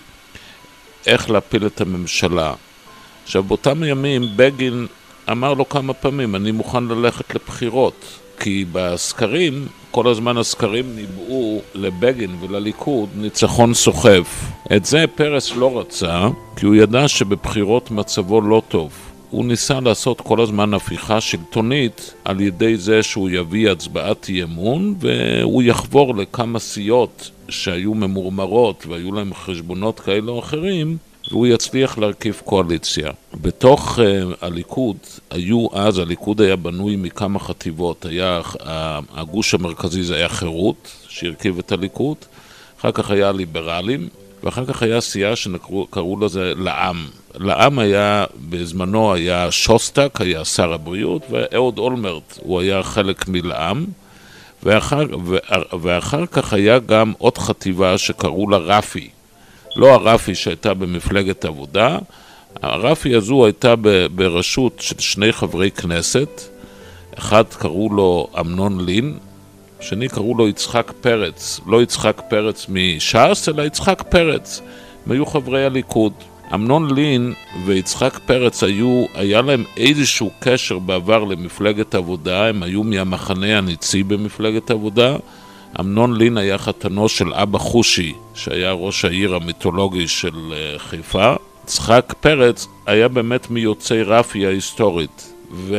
איך להפיל את הממשלה. עכשיו באותם ימים בגין אמר לו כמה פעמים, אני מוכן ללכת לבחירות, כי בסקרים, כל הזמן הסקרים ניבאו לבגין ולליכוד ניצחון סוחף. את זה פרס לא רצה, כי הוא ידע שבבחירות מצבו לא טוב. הוא ניסה לעשות כל הזמן הפיכה שלטונית על ידי זה שהוא יביא הצבעת אי אמון, והוא יחבור לכמה סיעות שהיו ממורמרות והיו להם חשבונות כאלה או אחרים, והוא יצליח להרכיב קואליציה. בתוך uh, הליכוד, היו אז, הליכוד היה בנוי מכמה חטיבות. היה, הגוש המרכזי זה היה חירות, שהרכיב את הליכוד, אחר כך היה ליברלים, ואחר כך היה סיעה שקראו לזה לעם. לעם היה, בזמנו היה שוסטק, היה שר הבריאות, ואהוד אולמרט, הוא היה חלק מלעם, ואחר, ואחר כך היה גם עוד חטיבה שקראו לה רפי. לא הרפי שהייתה במפלגת עבודה, הרפי הזו הייתה בראשות של שני חברי כנסת, אחד קראו לו אמנון לין, שני קראו לו יצחק פרץ, לא יצחק פרץ מש"ס, אלא יצחק פרץ, הם היו חברי הליכוד. אמנון לין ויצחק פרץ היו, היה להם איזשהו קשר בעבר למפלגת עבודה, הם היו מהמחנה הניצי במפלגת עבודה. אמנון לין היה חתנו של אבא חושי, שהיה ראש העיר המיתולוגי של חיפה. יצחק פרץ היה באמת מיוצאי רפי ההיסטורית.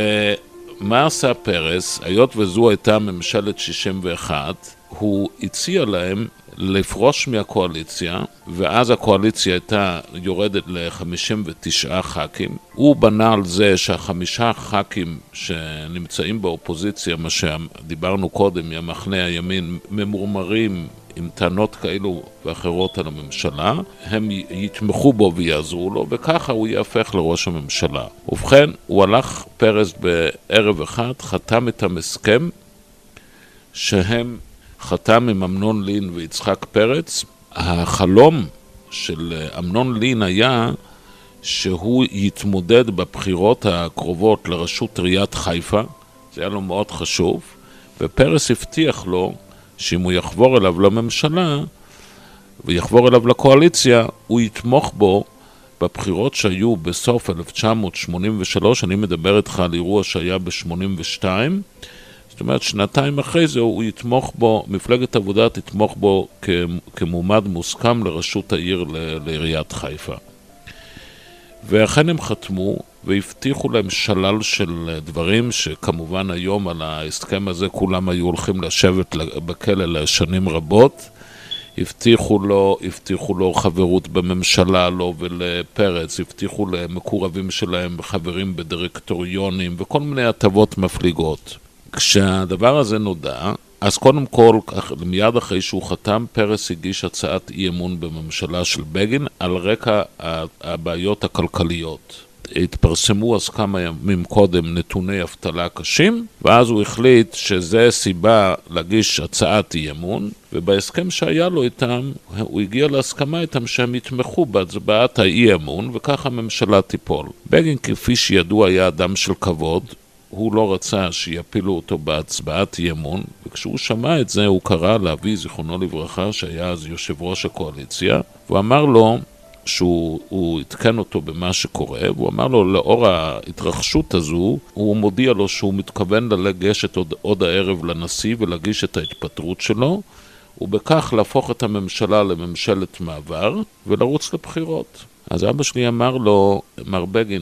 ומה עשה פרס? היות וזו הייתה ממשלת שישים ואחת, הוא הציע להם לפרוש מהקואליציה, ואז הקואליציה הייתה יורדת ל-חמישים ותשעה ח"כים. הוא בנה על זה שהחמישה ח"כים שנמצאים באופוזיציה, מה שדיברנו קודם, מהמחנה הימין, ממורמרים עם טענות כאלו ואחרות על הממשלה, הם יתמכו בו ויעזרו לו, וככה הוא יהפך לראש הממשלה. ובכן, הוא הלך פרס בערב אחד, חתם את המסכם, שהם חתם עם אמנון לין ויצחק פרץ. החלום של אמנון לין היה שהוא יתמודד בבחירות הקרובות לראשות עיריית חיפה, זה היה לו מאוד חשוב, ופרס הבטיח לו שאם הוא יחבור אליו לממשלה ויחבור אליו לקואליציה, הוא יתמוך בו בבחירות שהיו בסוף אלף תשע מאות שמונים ושלוש, אני מדבר איתך על אירוע שהיה ב-שמונים ושתיים, זאת אומרת, שנתיים אחרי זה הוא יתמוך בו, מפלגת עבודה תתמוך בו כמועמד מוסכם לראשות העיר לעיריית חיפה. ואכן הם חתמו והבטיחו להם שלל של דברים, שכמובן היום על ההסכם הזה כולם היו הולכים לשבת בכלא לשנים רבות. הבטיחו לו, הבטיחו לו חברות בממשלה, לו ולפרץ, הבטיחו למקורבים שלהם חברים בדירקטוריונים וכל מיני הטבות מפליגות. כשהדבר הזה נודע, אז קודם כל, מיד אחרי שהוא חתם, פרס הגיש הצעת אי אמון בממשלה של בגין על רקע הבעיות הכלכליות. התפרסמו אז כמה ימים קודם נתוני אבטלה קשים, ואז הוא החליט שזה סיבה להגיש הצעת אי אמון, ובהסכם שהיה לו איתם, הוא הגיע להסכמה איתם שהם יתמכו בהצבעת האי אמון, וככה הממשלה תיפול. בגין, כפי שידוע, היה אדם של כבוד, הוא לא רצה שיפילו אותו בהצבעת אי אמון, וכשהוא שמע את זה הוא קרא לאבי זיכרונו לברכה, שהיה אז יושב ראש הקואליציה, והוא אמר לו שהוא התקן אותו במה שקורה, והוא אמר לו לאור ההתרחשות הזו, הוא מודיע לו שהוא מתכוון לגשת עוד, עוד הערב לנשיא ולהגיש את ההתפטרות שלו, ובכך להפוך את הממשלה לממשלת מעבר ולרוץ לבחירות. אז אבא שלי אמר לו, מר בגין,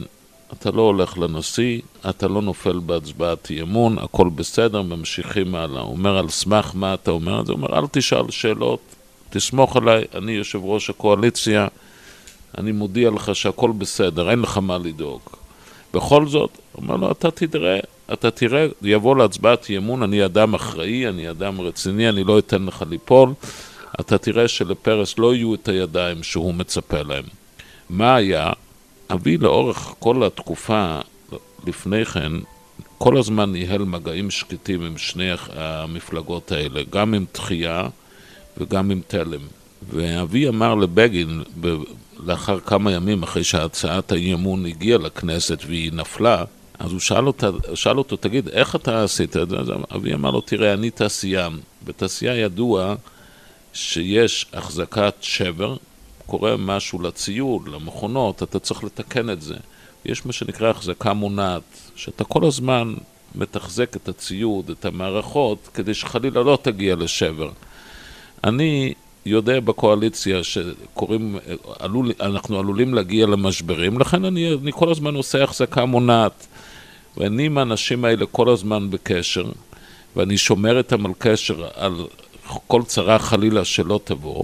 אתה לא הולך לנשיא, אתה לא נופל בהצבעת אי אמון, הכל בסדר, ממשיכים הלאה. הוא אומר, על סמך מה אתה אומר? זה אומר, אל תשאל שאלות, תסמוך עליי, אני יושב ראש הקואליציה, אני מודיע לך שהכל בסדר, אין לך מה לדאוג. בכל זאת, הוא אומר לו, אתה תראה, אתה תראה, יבוא להצבעת אי אמון, אני אדם אחראי, אני אדם רציני, אני לא אתן לך ליפול, אתה תראה שלפרס לא יהיו את הידיים שהוא מצפה להם. מה היה? אבי לאורך כל התקופה לפני כן, כל הזמן ניהל מגעים שקטים עם שני המפלגות האלה, גם עם תחייה וגם עם תלם. ואבי אמר לבגין, לאחר כמה ימים אחרי שהצעת האי-אמון הגיעה לכנסת והיא נפלה, אז הוא שאל, אותה, שאל אותו, תגיד, איך אתה עשית את זה? אז אבי אמר לו, תראה, אני תעשיין. בתעשייה ידוע שיש החזקת שבר, קורה משהו לציוד, למכונות, אתה צריך לתקן את זה. יש מה שנקרא החזקה מונעת, שאתה כל הזמן מתחזק את הציוד, את המערכות, כדי שחלילה לא תגיע לשבר. אני יודע בקואליציה שקוראים, עלול, אנחנו עלולים להגיע למשברים, לכן אני, אני כל הזמן עושה החזקה מונעת, ואני עם האנשים האלה כל הזמן בקשר, ואני שומר איתם על קשר, על כל צרה חלילה שלא תבוא.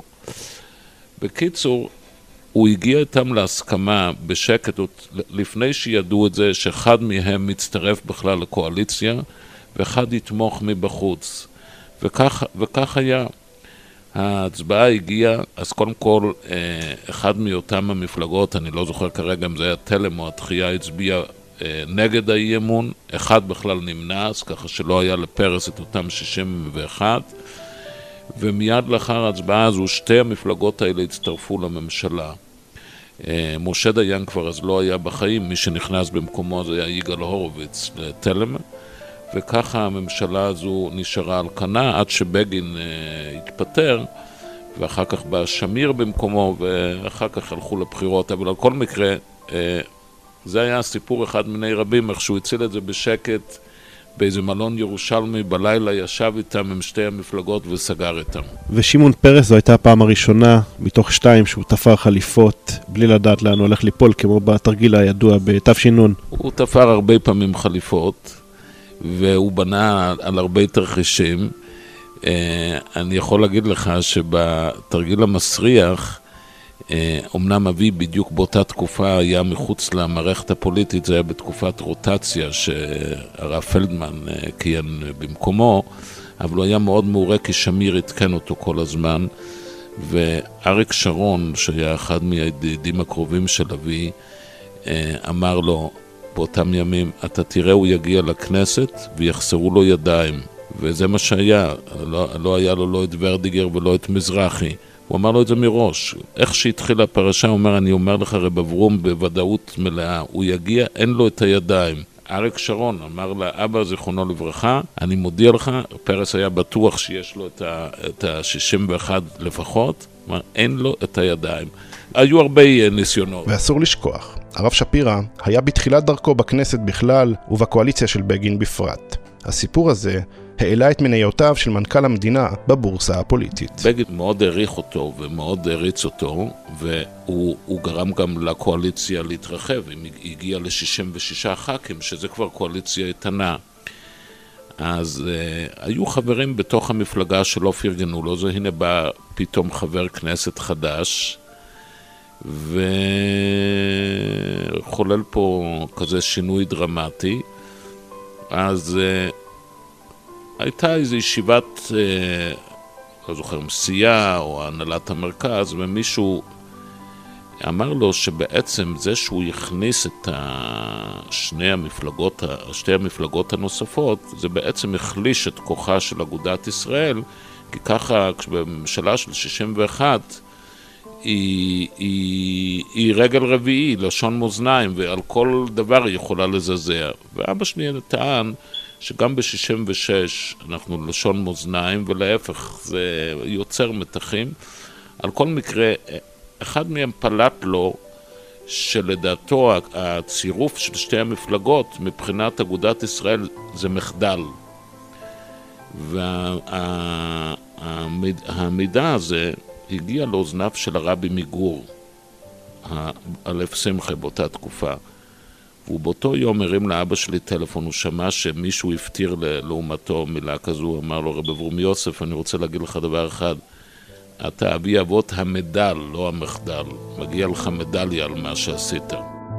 בקיצור, הוא הגיע איתם להסכמה בשקט, לפני שידעו את זה, שאחד מהם מצטרף בכלל לקואליציה, ואחד יתמוך מבחוץ. וכך, וכך היה. ההצבעה הגיעה, אז קודם כל, אחד מאותם המפלגות, אני לא זוכר כרגע אם זה היה תלם או התחייה, הצביע נגד האי אמון, אחד בכלל נמנע, אז ככה שלא היה לפרס את אותם שישים ואחת, ומיד לאחר ההצבעה הזו שתי המפלגות האלה הצטרפו לממשלה. משה דיין כבר אז לא היה בחיים, מי שנכנס במקומו זה היה יגאל הורוביץ לתלם, וככה הממשלה הזו נשארה על כנה עד שבגין אה, התפטר, ואחר כך בא שמיר במקומו, ואחר כך הלכו לבחירות. אבל על כל מקרה, אה, זה היה סיפור אחד מיני רבים, איך שהוא הציל את זה בשקט, באיזה מלון ירושלמי, בלילה ישב איתם עם שתי המפלגות וסגר איתם. ושמעון פרס זו הייתה הפעם הראשונה מתוך שתיים שהוא תפר חליפות, בלי לדעת לאן הולך ליפול, כמו בתרגיל הידוע בתש"ן. הוא תפר הרבה פעמים חליפות, והוא בנה על הרבה תרחישים. אני יכול להגיד לך שבתרגיל המסריח, אמנם אבי בדיוק באותה תקופה היה מחוץ למערכת הפוליטית, זה היה בתקופת רוטציה שהרב פלדמן כיהן במקומו, אבל הוא היה מאוד מעורה כי שמיר התקן אותו כל הזמן, ואריק שרון, שהיה אחד מהידידים הקרובים של אבי, אמר לו באותם ימים, אתה תראה הוא יגיע לכנסת ויחסרו לו ידיים, וזה מה שהיה, לא, לא היה לו לא את ורדיגר ולא את מזרחי. הוא אמר לו את זה מראש. איך שהתחילה הפרשה, הוא אומר, אני אומר לך רב אברום בוודאות מלאה, הוא יגיע, אין לו את הידיים. אריק שרון אמר לאבא זיכרונו לברכה, אני מודיע לך, פרס היה בטוח שיש לו את ה-שישים ואחת לפחות, אמר, אין לו את הידיים. היו הרבה ניסיונות. ואסור לשכוח, הרב שפירא היה בתחילת דרכו בכנסת בכלל ובקואליציה של בגין בפרט. הסיפור הזה העלה את מניותיו של מנכ"ל המדינה בבורסה הפוליטית. בגין מאוד העריך אותו ומאוד העריץ אותו, והוא גרם גם לקואליציה להתרחב. היא הגיעה ל-שישים ושישה ח"כים, שזה כבר קואליציה איתנה. אז uh, היו חברים בתוך המפלגה שלא פרגנו לו, זה הנה בא פתאום חבר כנסת חדש, וחולל פה כזה שינוי דרמטי. אז uh, הייתה איזו ישיבת, uh, לא זוכר, מסיעה או הנהלת המרכז, ומישהו אמר לו שבעצם זה שהוא יכניס את שני המפלגות, שתי המפלגות הנוספות, זה בעצם החליש את כוחה של אגודת ישראל, כי ככה בממשלה של שישים ואחת היא, היא, היא רגל רביעי, לשון מאזניים, ועל כל דבר היא יכולה לזזע. ואבא שלי טען שגם ב-שישים ושש אנחנו לשון מאזניים, ולהפך זה יוצר מתחים. על כל מקרה, אחד מהם פלט לו שלדעתו הצירוף של שתי המפלגות מבחינת אגודת ישראל זה מחדל. והמידע הזה הגיע לאוזניו של הרבי מגור, אלף שמחה באותה תקופה. והוא באותו יום הרים לאבא שלי טלפון, הוא שמע שמישהו הפתיר לעומתו מילה כזו, הוא אמר לו, רב אברום יוסף, אני רוצה להגיד לך דבר אחד, אתה אבי אבות המדל, לא המחדל, מגיע לך מדליה על מה שעשית.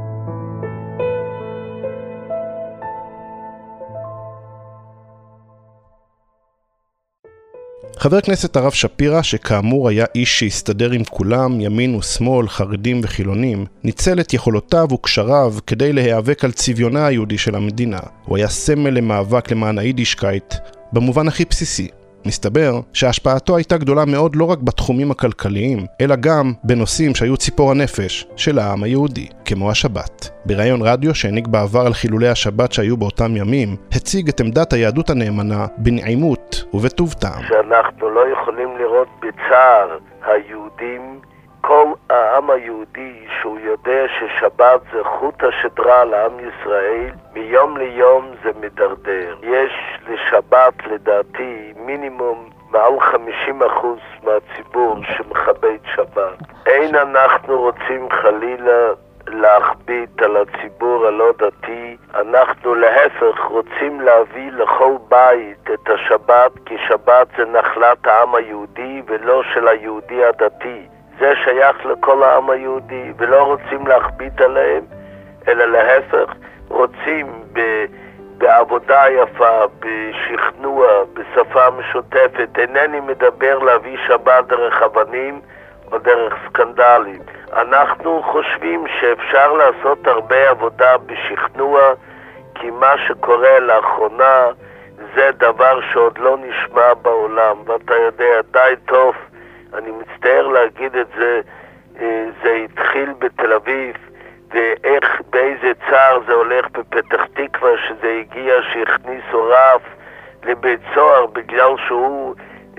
חבר הכנסת הרב שפירא, שכאמור היה איש שהסתדר עם כולם, ימין ושמאל, חרדים וחילונים, ניצל את יכולותיו וקשריו כדי להיאבק על צביונה היהודי של המדינה. הוא היה סמל למאבק למען היידישקייט, במובן הכי בסיסי. מסתבר שהשפעתו הייתה גדולה מאוד לא רק בתחומים הכלכליים, אלא גם בנושאים שהיו ציפור הנפש של העם היהודי, כמו השבת. בראיון רדיו שהעניק בעבר על חילולי השבת שהיו באותם ימים, הציג את עמדת היהדות הנאמנה בנעימות ובטוב טעם. שאנחנו לא יכולים לראות בצער היהודים, כל העם היהודי שהוא יודע ששבת זה חוט השדרה לעם ישראל, מיום ליום זה מדרדר. יש לשבת לדעתי מינימום מעל חמישים אחוז מהציבור שמכבד שבת. אין אנחנו רוצים חלילה להכביד על הציבור הלא דתי, אנחנו להפך רוצים להביא לכל בית את השבת, כי שבת זה נחלת העם היהודי ולא של היהודי הדתי. זה שייך לכל העם היהודי, ולא רוצים להכביד עליהם, אלא להפך, רוצים ב, בעבודה יפה, בשכנוע, בשפה משותפת. אינני מדבר להביא שבת דרך אבנים או דרך סקנדלים. אנחנו חושבים שאפשר לעשות הרבה עבודה בשכנוע, כי מה שקורה לאחרונה זה דבר שעוד לא נשמע בעולם, ואתה יודע די טוב, אני מצטער להגיד את זה, זה התחיל בתל אביב, ואיך, באיזה צער זה הולך בפתח תקווה, שזה הגיע שהכניסו רב לבית סוהר בגלל שהוא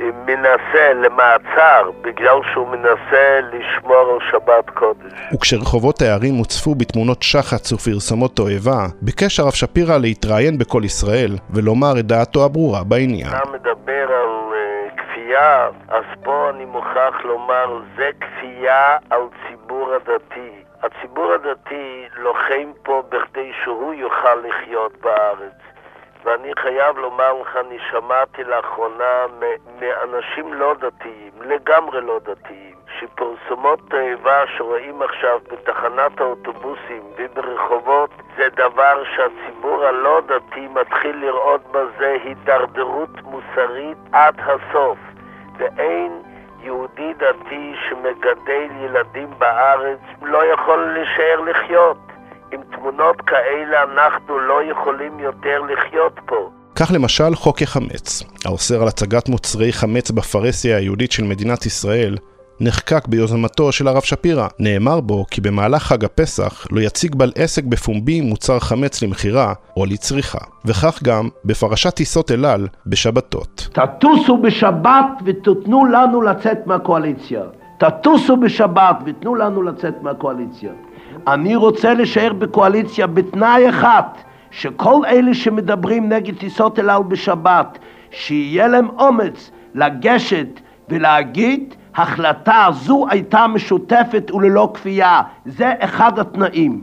מנסה למעצר, בגלל שהוא מנסה לשמור על שבת קודש. וכשרחובות הערים הוצפו בתמונות שחץ ופרסומות תועבה, ביקש הרב שפירא להתראיין בכל ישראל ולומר את דעתו הברורה בעניין. אתה מדבר על כפייה, אז פה אני מוכרח לומר, זה כפייה על ציבור הדתי. הציבור הדתי לוחם פה בכדי שהוא יוכל לחיות בארץ. ואני חייב לומר לך, אני שמעתי לאחרונה מאנשים לא דתיים, לגמרי לא דתיים, שפרסומות תאווה שרואים עכשיו בתחנת האוטובוסים וברחובות, זה דבר שהציבור הלא דתי מתחיל לראות בזה הידרדרות מוסרית עד הסוף. ואין יהודי דתי שמגדל ילדים בארץ לא יכול להישאר לחיות. עם תמונות כאלה אנחנו לא יכולים יותר לחיות פה. כך למשל חוק החמץ, האוסר על הצגת מוצרי חמץ בפרהסיה היהודית של מדינת ישראל, נחקק ביוזמתו של הרב שפירא. נאמר בו כי במהלך חג הפסח לא יציג בעל עסק בפומבי מוצר חמץ למחירה או לצריכה. וכך גם בפרשת טיסות אל על בשבתות. תטוסו בשבת ותתנו לנו לצאת מהקואליציה. תטוסו בשבת ותנו לנו לצאת מהקואליציה. אני רוצה להישאר בקואליציה בתנאי אחד, שכל אלה שמדברים נגד טיסות אל על בשבת, שיהיה להם אומץ לגשת ולהגיד, החלטה הזו הייתה משותפת וללא כפייה. זה אחד התנאים.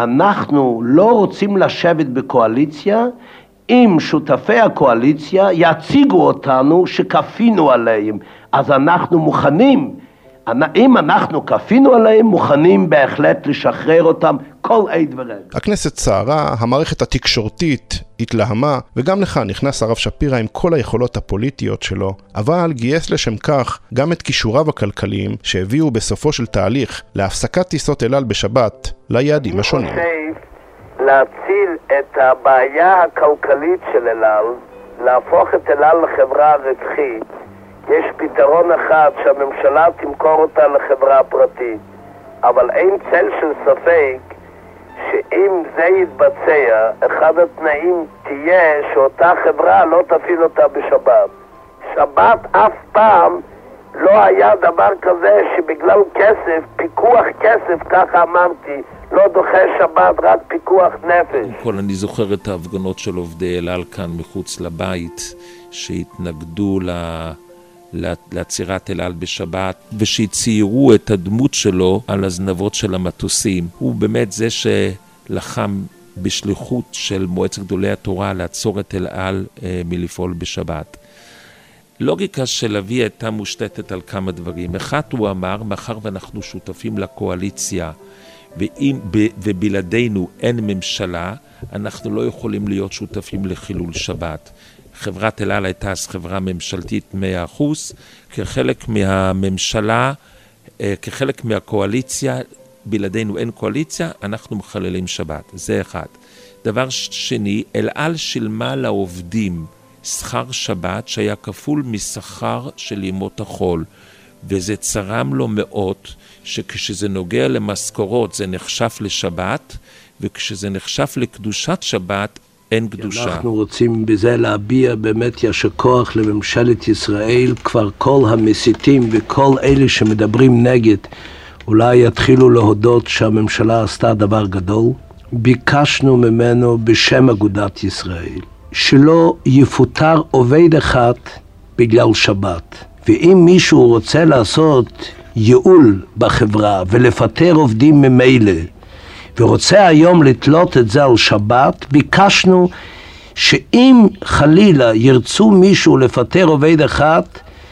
אנחנו לא רוצים לשבת בקואליציה, אם שותפי הקואליציה יציגו אותנו שכפינו עליהם, אז אנחנו מוכנים, אם אנחנו כפינו עליהם, מוכנים בהחלט לשחרר אותם כל עת ורגע. הכנסת צערה, המערכת התקשורתית התלהמה, וגם לך נכנס הרב שפירא עם כל היכולות הפוליטיות שלו, אבל גייס לשם כך גם את כישוריו הכלכליים שהביאו בסופו של תהליך להפסקת טיסות אל על בשבת ליעדים השונים. אני חושב להציל את הבעיה הכלכלית של אל על, להפוך את אל על לחברה רווחית. יש פתרון אחד שהממשלה תמכור אותה לחברה פרטית, אבל אין צל של ספק שאם זה יתבצע, אחד התנאים תהיה שאותה חברה לא תפעיל אותה בשבת. שבת אף פעם לא היה דבר כזה שבגלל כסף, פיקוח כסף, ככה אמרתי, לא דוחה שבת, רק פיקוח נפש. כל אני זוכר את ההפגנות של עובדי אל על כאן מחוץ לבית, שהתנגדו ל... לעצירת אל על בשבת, ושציירו את הדמות שלו על הזנבות של המטוסים. הוא באמת זה שלחם בשליחות של מועצת גדולי התורה לעצור את אל על אה, מלפעול בשבת. לוגיקה של אבי הייתה מושתתת על כמה דברים. אחד, הוא אמר, מאחר ואנחנו שותפים לקואליציה, ואם, ב, ובלעדינו אין ממשלה, אנחנו לא יכולים להיות שותפים לחילול שבת. חברת אל על הייתה אז חברה ממשלתית מאה אחוז, כחלק מהממשלה, כחלק מהקואליציה, בלעדינו אין קואליציה, אנחנו מחללים שבת. זה אחד. דבר שני, אל על שילמה לעובדים שכר שבת שהיה כפול משכר של ימות החול, וזה צרם לו מאוד שכשזה נוגע למשכורות זה נחשב לשבת, וכשזה נחשב לקדושת שבת אין קדושה. אנחנו רוצים בזה להביע באמת ישר כוח לממשלת ישראל, כבר כל המסיתים וכל אלה שמדברים נגד, אולי יתחילו להודות שהממשלה עשתה דבר גדול. ביקשנו ממנו בשם אגודת ישראל, שלא יפוטר עובד אחד בגלל שבת. ואם מישהו רוצה לעשות ייעול בחברה ולפטר עובדים ממילא, ורוצה היום לתלות את זה על שבת, ביקשנו שאם חלילה ירצו מישהו לפטר עובד אחד,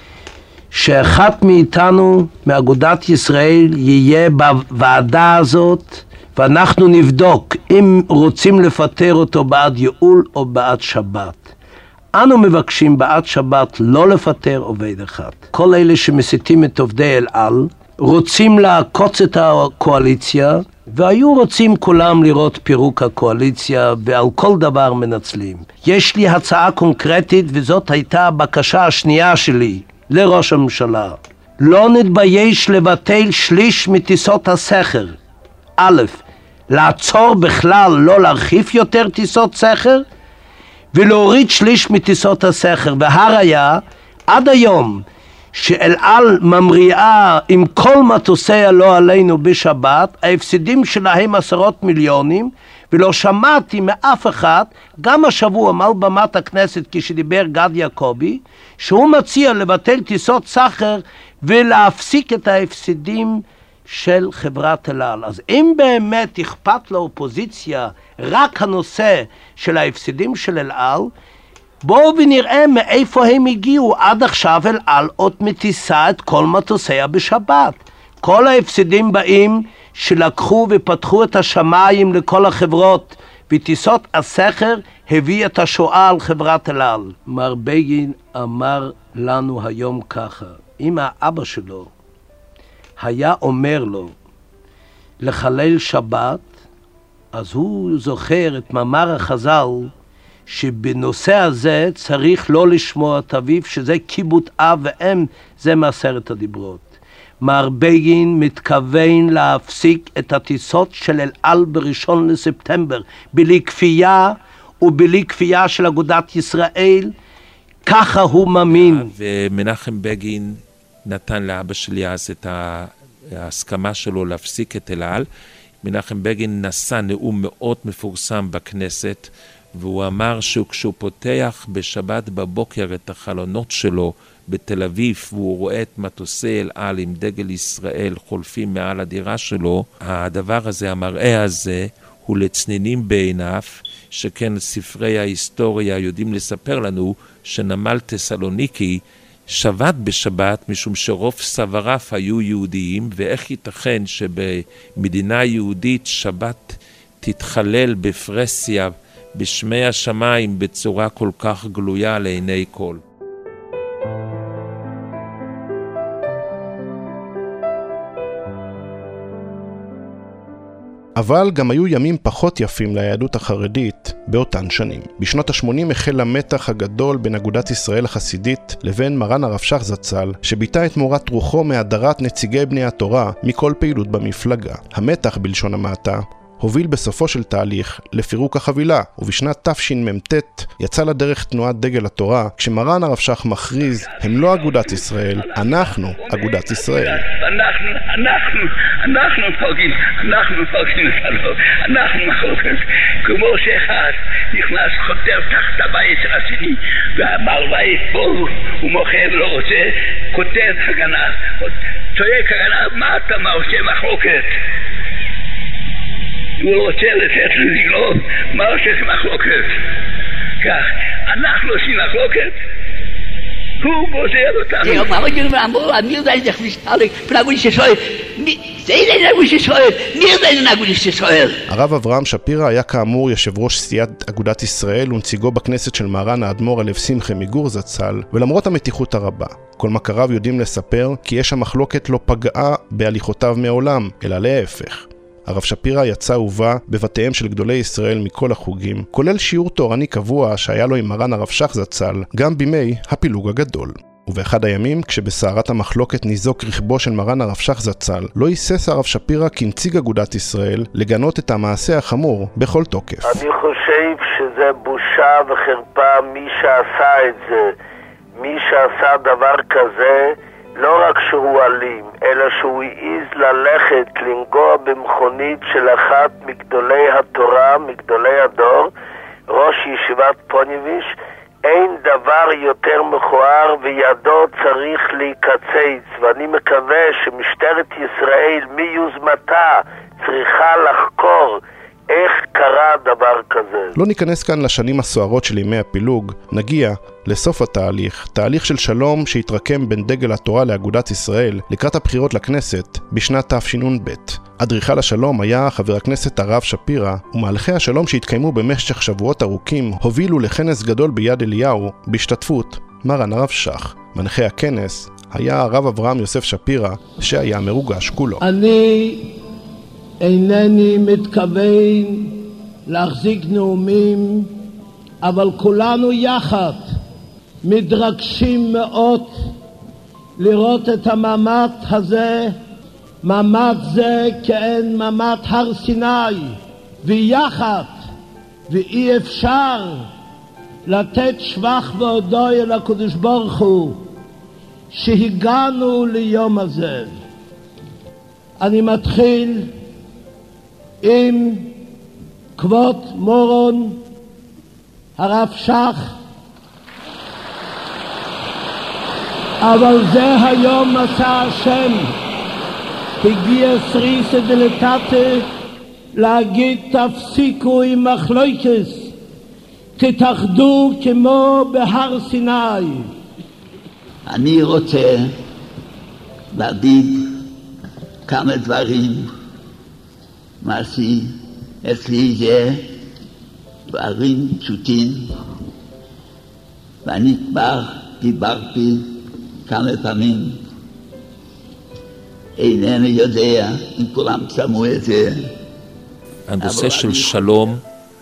שאחד מאיתנו, מאגודת ישראל, יהיה בוועדה הזאת, ואנחנו נבדוק אם רוצים לפטר אותו בעד ייעול או בעד שבת. אנו מבקשים בעד שבת לא לפטר עובד אחד. כל אלה שמסיתים את עובדי אל על, רוצים לעקוץ את הקואליציה, והיו רוצים כולם לראות פירוק הקואליציה, ועל כל דבר מנצלים. יש לי הצעה קונקרטית, וזאת הייתה הבקשה השנייה שלי לראש הממשלה. לא נתבייש לבטל שליש מטיסות הסחר. א', לעצור בכלל, לא להרחיב יותר טיסות סחר, ולהוריד שליש מטיסות הסחר. והראיה, עד היום, שאל על ממריאה עם כל מטוסיה לא עלינו בשבת, ההפסדים שלהם עשרות מיליונים, ולא שמעתי מאף אחד, גם השבוע מעל במת הכנסת כשדיבר גד יעקבי, שהוא מציע לבטל טיסות סחר ולהפסיק את ההפסדים של חברת אל על. אז אם באמת אכפת לאופוזיציה רק הנושא של ההפסדים של אל על, בואו ונראה מאיפה הם הגיעו. עד עכשיו אל על עוד מטיסה את כל מטוסיה בשבת. כל ההפסדים באים שלקחו ופתחו את השמיים לכל החברות, וטיסות הסחר הביא את השואה על חברת אל על. מר בגין אמר לנו היום ככה, אם האבא שלו היה אומר לו לחלל שבת, אז הוא זוכר את מאמר החז"ל, שבנושא הזה צריך לא לשמוע את אביו, שזה כיבוד אב ואם, זה מעשרת הדיברות. מר בגין מתכוון להפסיק את הטיסות של אל על בראשון לספטמבר, בלי כפייה ובלי כפייה של אגודת ישראל, ככה הוא מאמין. ומנחם בגין נתן לאבא שלי אז את ההסכמה שלו להפסיק את אל על. מנחם בגין נשא נאום מאוד מפורסם בכנסת, והוא אמר שכשהוא פותח בשבת בבוקר את החלונות שלו בתל אביב, והוא רואה את מטוסי אל על עם דגל ישראל חולפים מעל הדירה שלו, הדבר הזה, המראה הזה, הוא לצנינים בעיניו, שכן ספרי ההיסטוריה יודעים לספר לנו שנמל תסלוניקי שבת בשבת, משום שרוב סבריו היו יהודיים, ואיך ייתכן שבמדינה יהודית שבת תתחלל בפרסיה בשמי השמיים בצורה כל כך גלויה לעיני כל. אבל גם היו ימים פחות יפים ליהדות החרדית באותן שנים. בשנות ה-שמונים החל המתח הגדול בין אגודת ישראל החסידית לבין מרן הרב שך זצ"ל, שביטא את מורת רוחו מהדרת נציגי בני התורה מכל פעילות במפלגה. המתח בלשון המעטה הוביל בסופו של תהליך לפירוק החבילה, ובשנת תשמ"ט יצא לדרך תנועת דגל התורה, כשמרן הרב שך מכריז, הם לא אגודת ישראל, אנחנו אגודת ישראל. אנחנו, אנחנו, אנחנו פוגעים, אנחנו פוגעים את הלב, אנחנו מחוקק, כמו שאחד נכנס חותר תחת הבית של השני, והבעל בית בו הוא מוכר לא רוצה, כותב הגנב, צועק הגנב, מה אתה מרשה מחוקת? הוא רוצה לתת לסגנון מה עושה מחלוקת. כך, אנחנו עושים מחלוקת, הוא גוזר אותנו. Ja, aber ich will mal an mir sein, ich nicht alle, פלגוליסטי שואל, זה אין פלגוליסטי שואל, מי זה אין פלגוליסטי שואל? הרב אברהם שפירא היה כאמור יושב ראש סיעת אגודת ישראל ונציגו בכנסת של מרן האדמו"ר הלב שמחה מגור זצ"ל, ולמרות המתיחות הרבה, כל מכריו יודעים לספר כי יש המחלוקת לא פגעה בהליכותיו מעולם, אלא להפך. הרב שפירא יצא ובא בבתיהם של גדולי ישראל מכל החוגים, כולל שיעור תורני קבוע שהיה לו עם מרן הרב שך זצ"ל, גם בימי הפילוג הגדול. ובאחד הימים, כשבסערת המחלוקת ניזוק רכבו של מרן הרב שך זצ"ל, לא היסס הרב שפירא כנציג אגודת ישראל לגנות את המעשה החמור בכל תוקף. אני חושב שזה בושה וחרפה מי שעשה את זה. מי שעשה דבר כזה, לא רק שהוא אלים, אלא שהוא העיז ללכת לנגוע במכונית של אחת מגדולי התורה, מגדולי הדור, ראש ישיבת פוניביש. אין דבר יותר מכוער וידו צריך להיקצץ, ואני מקווה שמשטרת ישראל מיוזמתה צריכה לחקור איך קרה דבר כזה. לא ניכנס כאן לשנים הסוערות של ימי הפילוג, נגיע לסוף התהליך, תהליך של שלום שהתרקם בין דגל התורה לאגודת ישראל לקראת הבחירות לכנסת בשנת תשנ"ב. אדריכל השלום היה חבר הכנסת הרב שפירא, ומהלכי השלום שהתקיימו במשך שבועות ארוכים הובילו לכנס גדול ביד אליהו בהשתתפות מרן הרב שך. מנחה הכנס היה הרב אברהם יוסף שפירא, שהיה מרוגש כולו. אני אינני מתכוון להחזיק נאומים, אבל כולנו יחד מתרגשים מאוד לראות את המעמד הזה, מעמד זה כאין מעמד הר סיני, ויחד, ואי אפשר לתת שבח והודיה לקדוש ברוך הוא שהגענו ליום הזה. אני מתחיל עם כבוד מורון הרב שך, אבל זה היום עשה השם, הגיע סריסה דלתתה להגיד תפסיקו עם מחלוקת, תתאחדו כמו בהר סיני. אני רוצה להגיד כמה דברים מעשי אצלי, זה דברים פשוטים, ואני כבר דיברתי כמה פעמים, אינני יודע אם כולם שמו את זה. הנושא של שלום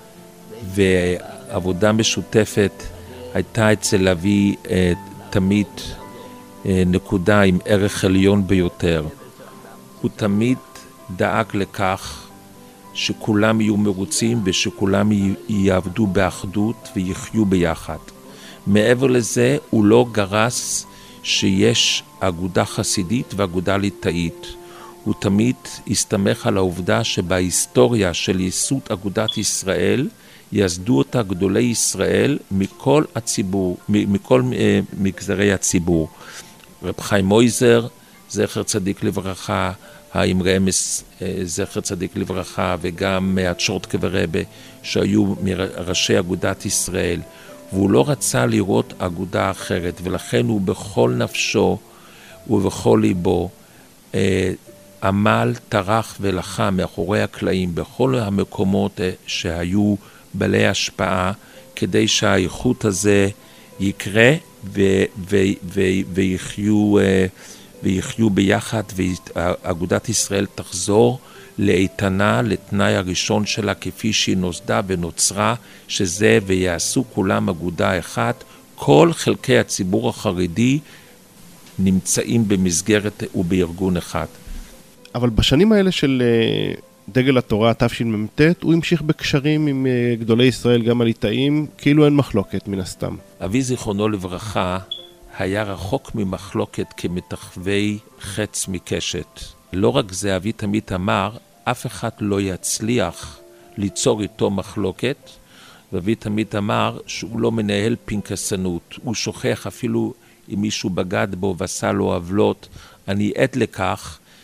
ועבודה משותפת הייתה אצל אבי אה, תמיד אה, נקודה עם ערך עליון ביותר. הוא תמיד דאג לכך שכולם יהיו מרוצים ושכולם יעבדו באחדות ויחיו ביחד. מעבר לזה הוא לא גרס שיש אגודה חסידית ואגודה ליטאית. הוא תמיד הסתמך על העובדה שבהיסטוריה של ייסוד אגודת ישראל יסדו אותה גדולי ישראל מכל הציבור, מכל מגזרי הציבור. רב חיים מויזר, זכר צדיק לברכה, האם רמס, זכר צדיק לברכה, וגם הצ'ורטקה ורבה שהיו מראשי אגודת ישראל. והוא לא רצה לראות אגודה אחרת, ולכן הוא בכל נפשו ובכל ליבו אה, עמל, טרח ולחם מאחורי הקלעים בכל המקומות שהיו בעלי השפעה, כדי שהאיכות הזה יקרה ו- ו- ו- ויחיו, אה, ויחיו ביחד, ואגודת ישראל תחזור לאיתנה, לתנאי הראשון שלה כפי שהיא נוסדה ונוצרה, שזה ויעשו כולם אגודה אחת. כל חלקי הציבור החרדי נמצאים במסגרת ובארגון אחד. אבל בשנים האלה של דגל התורה תשמ"ט הוא המשיך בקשרים עם גדולי ישראל, גם הליטאים, כאילו אין מחלוקת מן הסתם. אבי זיכרונו לברכה היה רחוק ממחלוקת כמתחווי חץ מקשת. לא רק זה, אבי תמיד אמר, אף אחד לא יצליח ליצור איתו מחלוקת, ואבי תמיד אמר שהוא לא מנהל פנקסנות, הוא שוכח אפילו אם מישהו בגד בו ועשה לו עוולות. אני עד לכך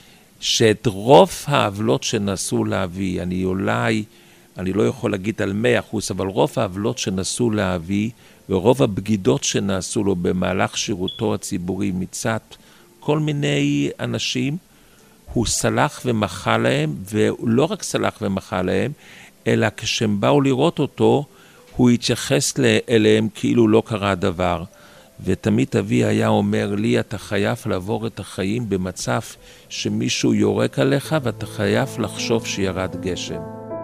שאת רוב העוולות שנסו להביא, אני אולי, אני לא יכול להגיד על מאה אחוז, אבל רוב העוולות שנסו להביא, ורוב הבגידות שנעשו לו במהלך שירותו הציבורי מצד כל מיני אנשים, הוא סלח ומחה להם, ולא רק סלח ומחה להם, אלא כשהם באו לראות אותו, הוא התייחס אליהם כאילו לא קרה דבר. ותמיד אבי היה אומר לי, אתה חייב לעבור את החיים במצב שמישהו יורק עליך, ואתה חייב לחשוב שירד גשם.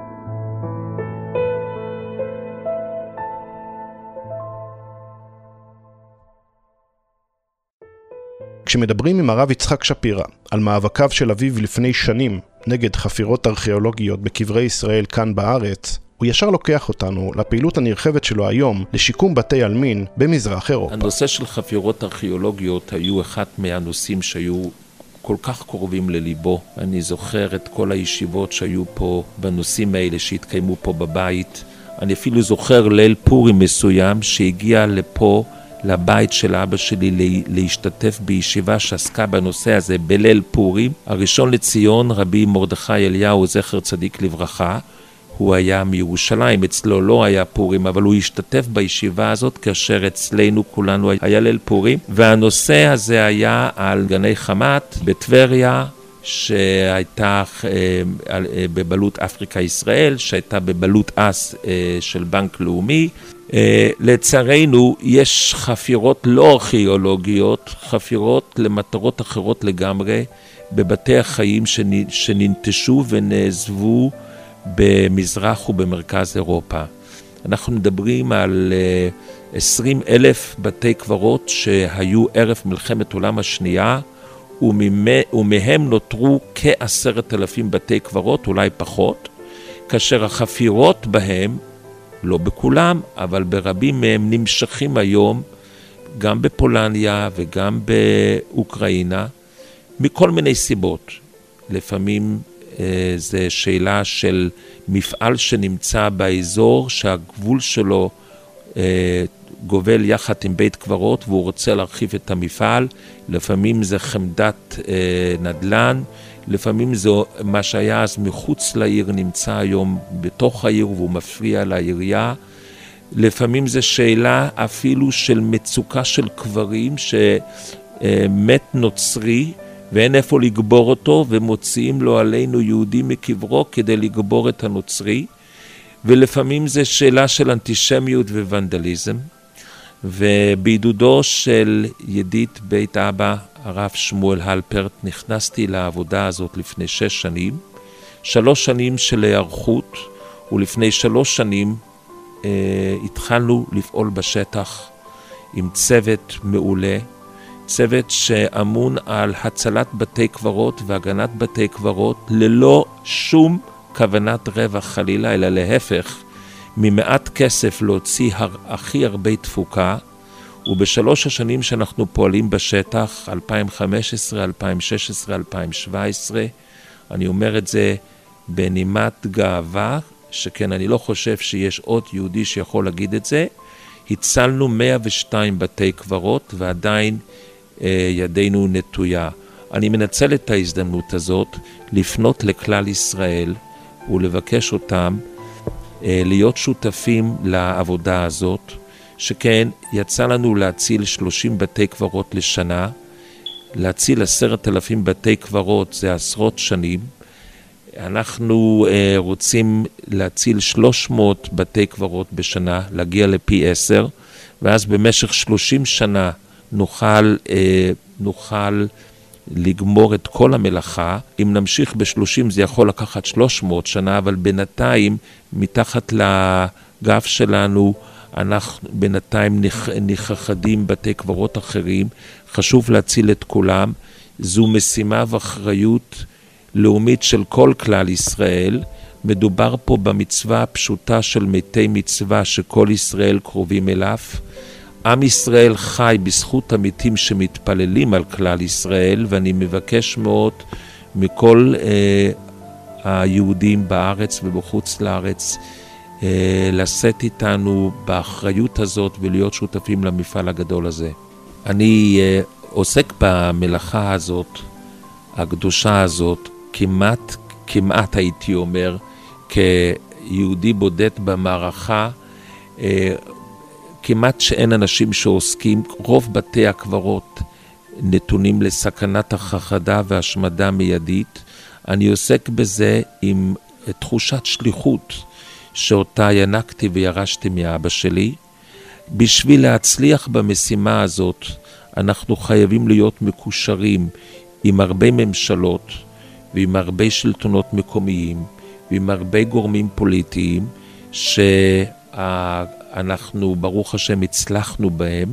כשמדברים עם הרב יצחק שפירא על מאבקיו של אביו לפני שנים נגד חפירות ארכיאולוגיות בקברי ישראל כאן בארץ, הוא ישר לוקח אותנו לפעילות הנרחבת שלו היום לשיקום בתי עלמין במזרח אירופה. הנושא של חפירות ארכיאולוגיות היו אחד מהנושאים שהיו כל כך קרובים לליבו. אני זוכר את כל הישיבות שהיו פה בנושאים האלה שהתקיימו פה בבית. אני אפילו זוכר ליל פורים מסוים שהגיע לפה לבית של אבא שלי להשתתף בישיבה שעסקה בנושא הזה בליל פורים. הראשון לציון, רבי מרדכי אליהו, זכר צדיק לברכה, הוא היה מירושלים, אצלו לא היה פורים, אבל הוא השתתף בישיבה הזאת כאשר אצלנו כולנו היה ליל פורים, והנושא הזה היה על גני חמת בטבריה, שהייתה בבעלות אפריקה ישראל, שהייתה בבעלות אז של בנק לאומי. לצערנו יש חפירות לא ארכיאולוגיות, חפירות למטרות אחרות לגמרי, בבתי החיים שננטשו ונעזבו במזרח ובמרכז אירופה. אנחנו מדברים על עשרים אלף בתי קברות שהיו ערב מלחמת עולם השנייה, ומהם נותרו כעשרת אלפים בתי קברות, אולי פחות, כאשר החפירות בהם, לא בכולם, אבל ברבים מהם נמשכים היום, גם בפולניה וגם באוקראינה, מכל מיני סיבות. לפעמים אה, זה שאלה של מפעל שנמצא באזור, שהגבול שלו אה, גובל יחד עם בית קברות, והוא רוצה להרחיב את המפעל. לפעמים זה חמדת אה, נדל"ן, לפעמים זה מה שהיה אז מחוץ לעיר נמצא היום בתוך העיר והוא מפריע לעירייה. לפעמים זה שאלה אפילו של מצוקה של קברים שמת נוצרי ואין איפה לגבור אותו ומוציאים לו עלינו יהודי מקברו כדי לגבור את הנוצרי. ולפעמים זה שאלה של אנטישמיות וונדליזם. ובעידודו של ידיד בית אבא הרב שמואל הלפרט נכנסתי לעבודה הזאת לפני שש שנים, שלוש שנים של היערכות, ולפני שלוש שנים אה, התחלנו לפעול בשטח עם צוות מעולה, צוות שאמון על הצלת בתי קברות והגנת בתי קברות ללא שום כוונת רווח חלילה, אלא להפך, ממעט כסף להוציא הר, הכי הרבה תפוקה, ובשלוש השנים שאנחנו פועלים בשטח, אלפיים וחמש עשרה, אלפיים ושש עשרה, אלפיים ושבע עשרה, אני אומר את זה בנימת גאווה, שכן אני לא חושב שיש עוד יהודי שיכול להגיד את זה, הצלנו מאה ושתיים בתי קברות ועדיין אה, ידינו נטויה. אני מנצל את ההזדמנות הזאת לפנות לכלל ישראל ולבקש אותם אה, להיות שותפים לעבודה הזאת, שכן יצא לנו להציל שלושים בתי קברות לשנה, להציל עשרת אלפים בתי קברות זה עשרות שנים, אנחנו אה, רוצים להציל שלוש מאות בתי קברות בשנה, להגיע לפי עשר, ואז במשך שלושים שנה נוכל, אה, נוכל לגמור את כל המלאכה. אם נמשיך בשלושים זה יכול לקחת שלוש מאות שנה, אבל בינתיים מתחת לגב שלנו אנחנו בינתיים נכחדים בתי קברות אחרים, חשוב להציל את כולם. זו משימה ואחריות לאומית של כל כלל ישראל. מדובר פה במצווה הפשוטה של מתי מצווה שכל ישראל קרובים אליו. עם ישראל חי בזכות המתים שמתפללים על כלל ישראל, ואני מבקש מאוד מכל אה, היהודים בארץ ובחוץ לארץ אה, לשאת איתנו באחריות הזאת ולהיות שותפים למפעל הגדול הזה. אני אה, עוסק במלאכה הזאת הקדושה הזאת, כמעט, כמעט הייתי אומר, כיהודי בודד במערכה, כמעט שאין אנשים שעוסקים, רוב בתי הקברות נתונים לסכנת החרדה והשמדה מיידית. אני עוסק בזה עם תחושת שליחות שאותה ינקתי וירשתי מאבא שלי. בשביל להצליח במשימה הזאת, אנחנו חייבים להיות מקושרים עם הרבה ממשלות ועם הרבה שלטונות מקומיים ועם הרבה גורמים פוליטיים שאנחנו ברוך השם הצלחנו בהם,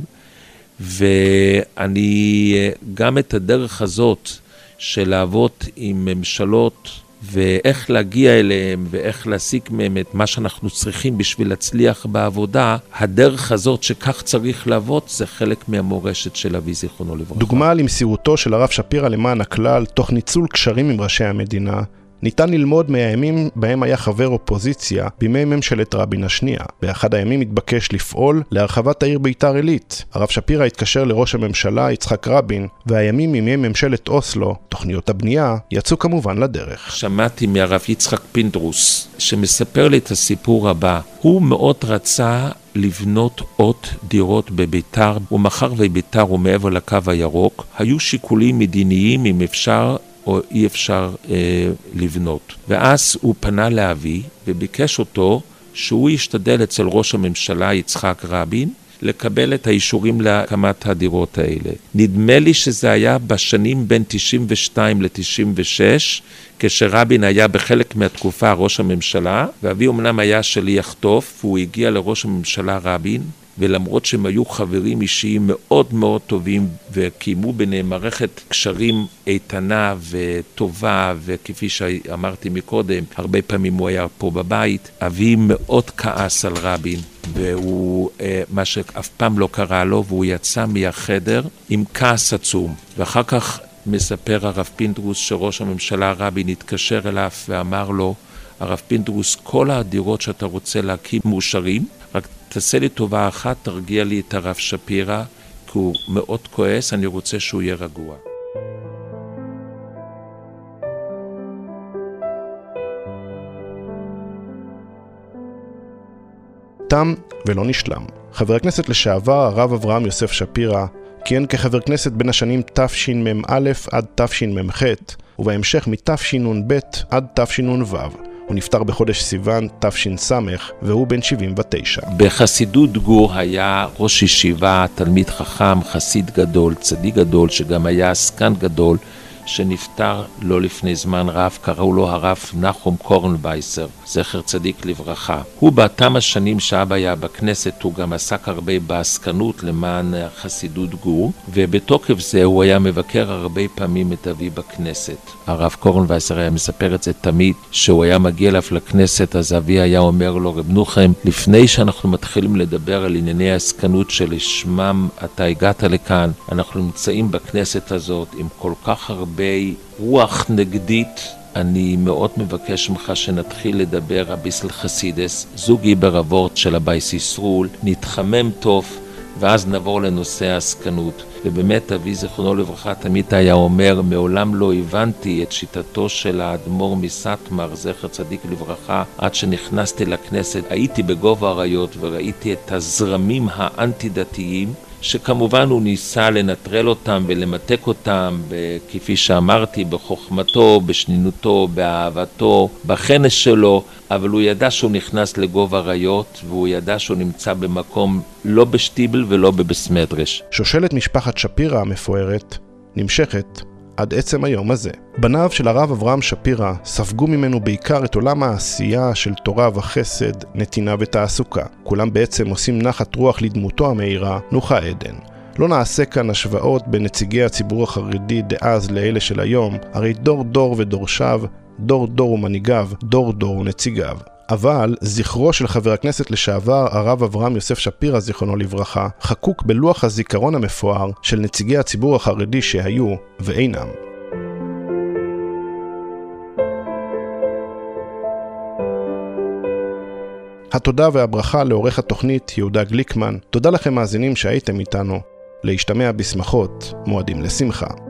ואני גם את הדרך הזאת של לעבוד עם ממשלות ואיך להגיע אליהם ואיך להשיג מהם את מה שאנחנו צריכים בשביל להצליח בעבודה, הדרך הזאת שכך צריך לעבוד זה חלק מהמורשת של אבי זיכרונו לברכה. דוגמה למסירותו של הרב שפירא למען הכלל תוך ניצול קשרים עם ראשי המדינה ניתן ללמוד מהימים בהם היה חבר אופוזיציה בימי ממשלת רבין השנייה. באחד הימים התבקש לפעול להרחבת העיר ביתר עילית. הרב שפירא התקשר לראש הממשלה יצחק רבין, והימים מימי ממשלת אוסלו, תוכניות הבנייה, יצאו כמובן לדרך. שמעתי מהרב יצחק פינדרוס שמספר לי את הסיפור הבא. הוא מאוד רצה לבנות עוד דירות בביתר, ומחר וביתר הוא מעבר לקו הירוק. היו שיקולים מדיניים אם אפשר או אי אפשר אה, לבנות. ואז הוא פנה לאבי וביקש אותו שהוא ישתדל אצל ראש הממשלה יצחק רבין לקבל את האישורים להקמת הדירות האלה. נדמה לי שזה היה בשנים בין תשעים ושתיים ל-תשעים ושש, כשרבין היה בחלק מהתקופה ראש הממשלה, ואבי אמנם היה שליח טוב, והוא הגיע לראש הממשלה רבין, ולמרות שהם היו חברים אישיים מאוד מאוד טובים וקיימו ביניהם מערכת קשרים איתנה וטובה, וכפי שאמרתי מקודם, הרבה פעמים הוא היה פה בבית, אבי מאוד כעס על רבין, והוא, מה שאף פעם לא קרה לו, והוא יצא מהחדר עם כעס עצום. ואחר כך מספר הרב פינדרוס שראש הממשלה רבין התקשר אליו ואמר לו, הרב פינדרוס, כל הדירות שאתה רוצה להקים מאושרים, רק תעשה לי טובה אחת, תרגיע לי את הרב שפירא, כי הוא מאוד כועס, אני רוצה שהוא יהיה רגוע. תם ולא נשלם. חבר הכנסת לשעבר הרב אברהם יוסף שפירא כיהן כחבר כנסת בין השנים תשמ"א עד תשמ"ח, ובהמשך מתשנ"ב עד תשנ"ו. הוא נפטר בחודש סיוון תש"ס, והוא בן שבעים ותשע. בחסידות גור היה ראש ישיבה, תלמיד חכם, חסיד גדול, צדיק גדול, שגם היה עסקן גדול, שנפטר לא לפני זמן רב, קראו לו הרב נחום קורנווייסר, זכר צדיק לברכה. הוא באותם השנים שאבא היה בכנסת, הוא גם עסק הרבה בעסקנות למען חסידות גור, ובתוקף זה הוא היה מבקר הרבה פעמים את אבי בכנסת. הרב קורנווייסר היה מספר את זה תמיד, שהוא היה מגיע אליו לכנסת, אז אבי היה אומר לו, רב נוחם, לפני שאנחנו מתחילים לדבר על ענייני העסקנות שלשמם אתה הגעת לכאן, אנחנו נמצאים בכנסת הזאת עם כל כך הרבה רוח נגדית, אני מאוד מבקש ממך שנתחיל לדבר הביסל חסידס, זוגי ברבות של הבייס ישרול, נתחמם טוב, ואז נעבור לנושא העסקנות. ובאמת אבי זיכרונו לברכה תמיד היה אומר, מעולם לא הבנתי את שיטתו של האדמו"ר מסטמר, זכר צדיק לברכה, עד שנכנסתי לכנסת, הייתי בגובה האריות וראיתי את הזרמים האנטי-דתיים, שכמובן הוא ניסה לנטרל אותם ולמתק אותם, כפי שאמרתי, בחוכמתו, בשנינותו, באהבתו, בחנש שלו, אבל הוא ידע שהוא נכנס לגובה האריות, והוא ידע שהוא נמצא במקום לא בשטיבל ולא בבסמדרש. שושלת משפחת שפירא המפוארת נמשכת עד עצם היום הזה. בניו של הרב אברהם שפירא ספגו ממנו בעיקר את עולם העשייה של תורה וחסד, נתינה ותעסוקה. כולם בעצם עושים נחת רוח לדמותו המהירה, נוחה עדן. לא נעשה כאן השוואות בין נציגי הציבור החרדי דאז לאלה של היום, הרי דור דור ודורשיו, דור דור ומנהיגיו, דור דור ונציגיו. אבל זכרו של חבר הכנסת לשעבר הרב אברהם יוסף שפירא זיכרונו לברכה חקוק בלוח הזיכרון המפואר של נציגי הציבור החרדי שהיו ואינם. התודה והברכה לעורך התוכנית יהודה גליקמן. תודה לכם מאזינים שהייתם איתנו. להשתמע בשמחות, מועדים לשמחה.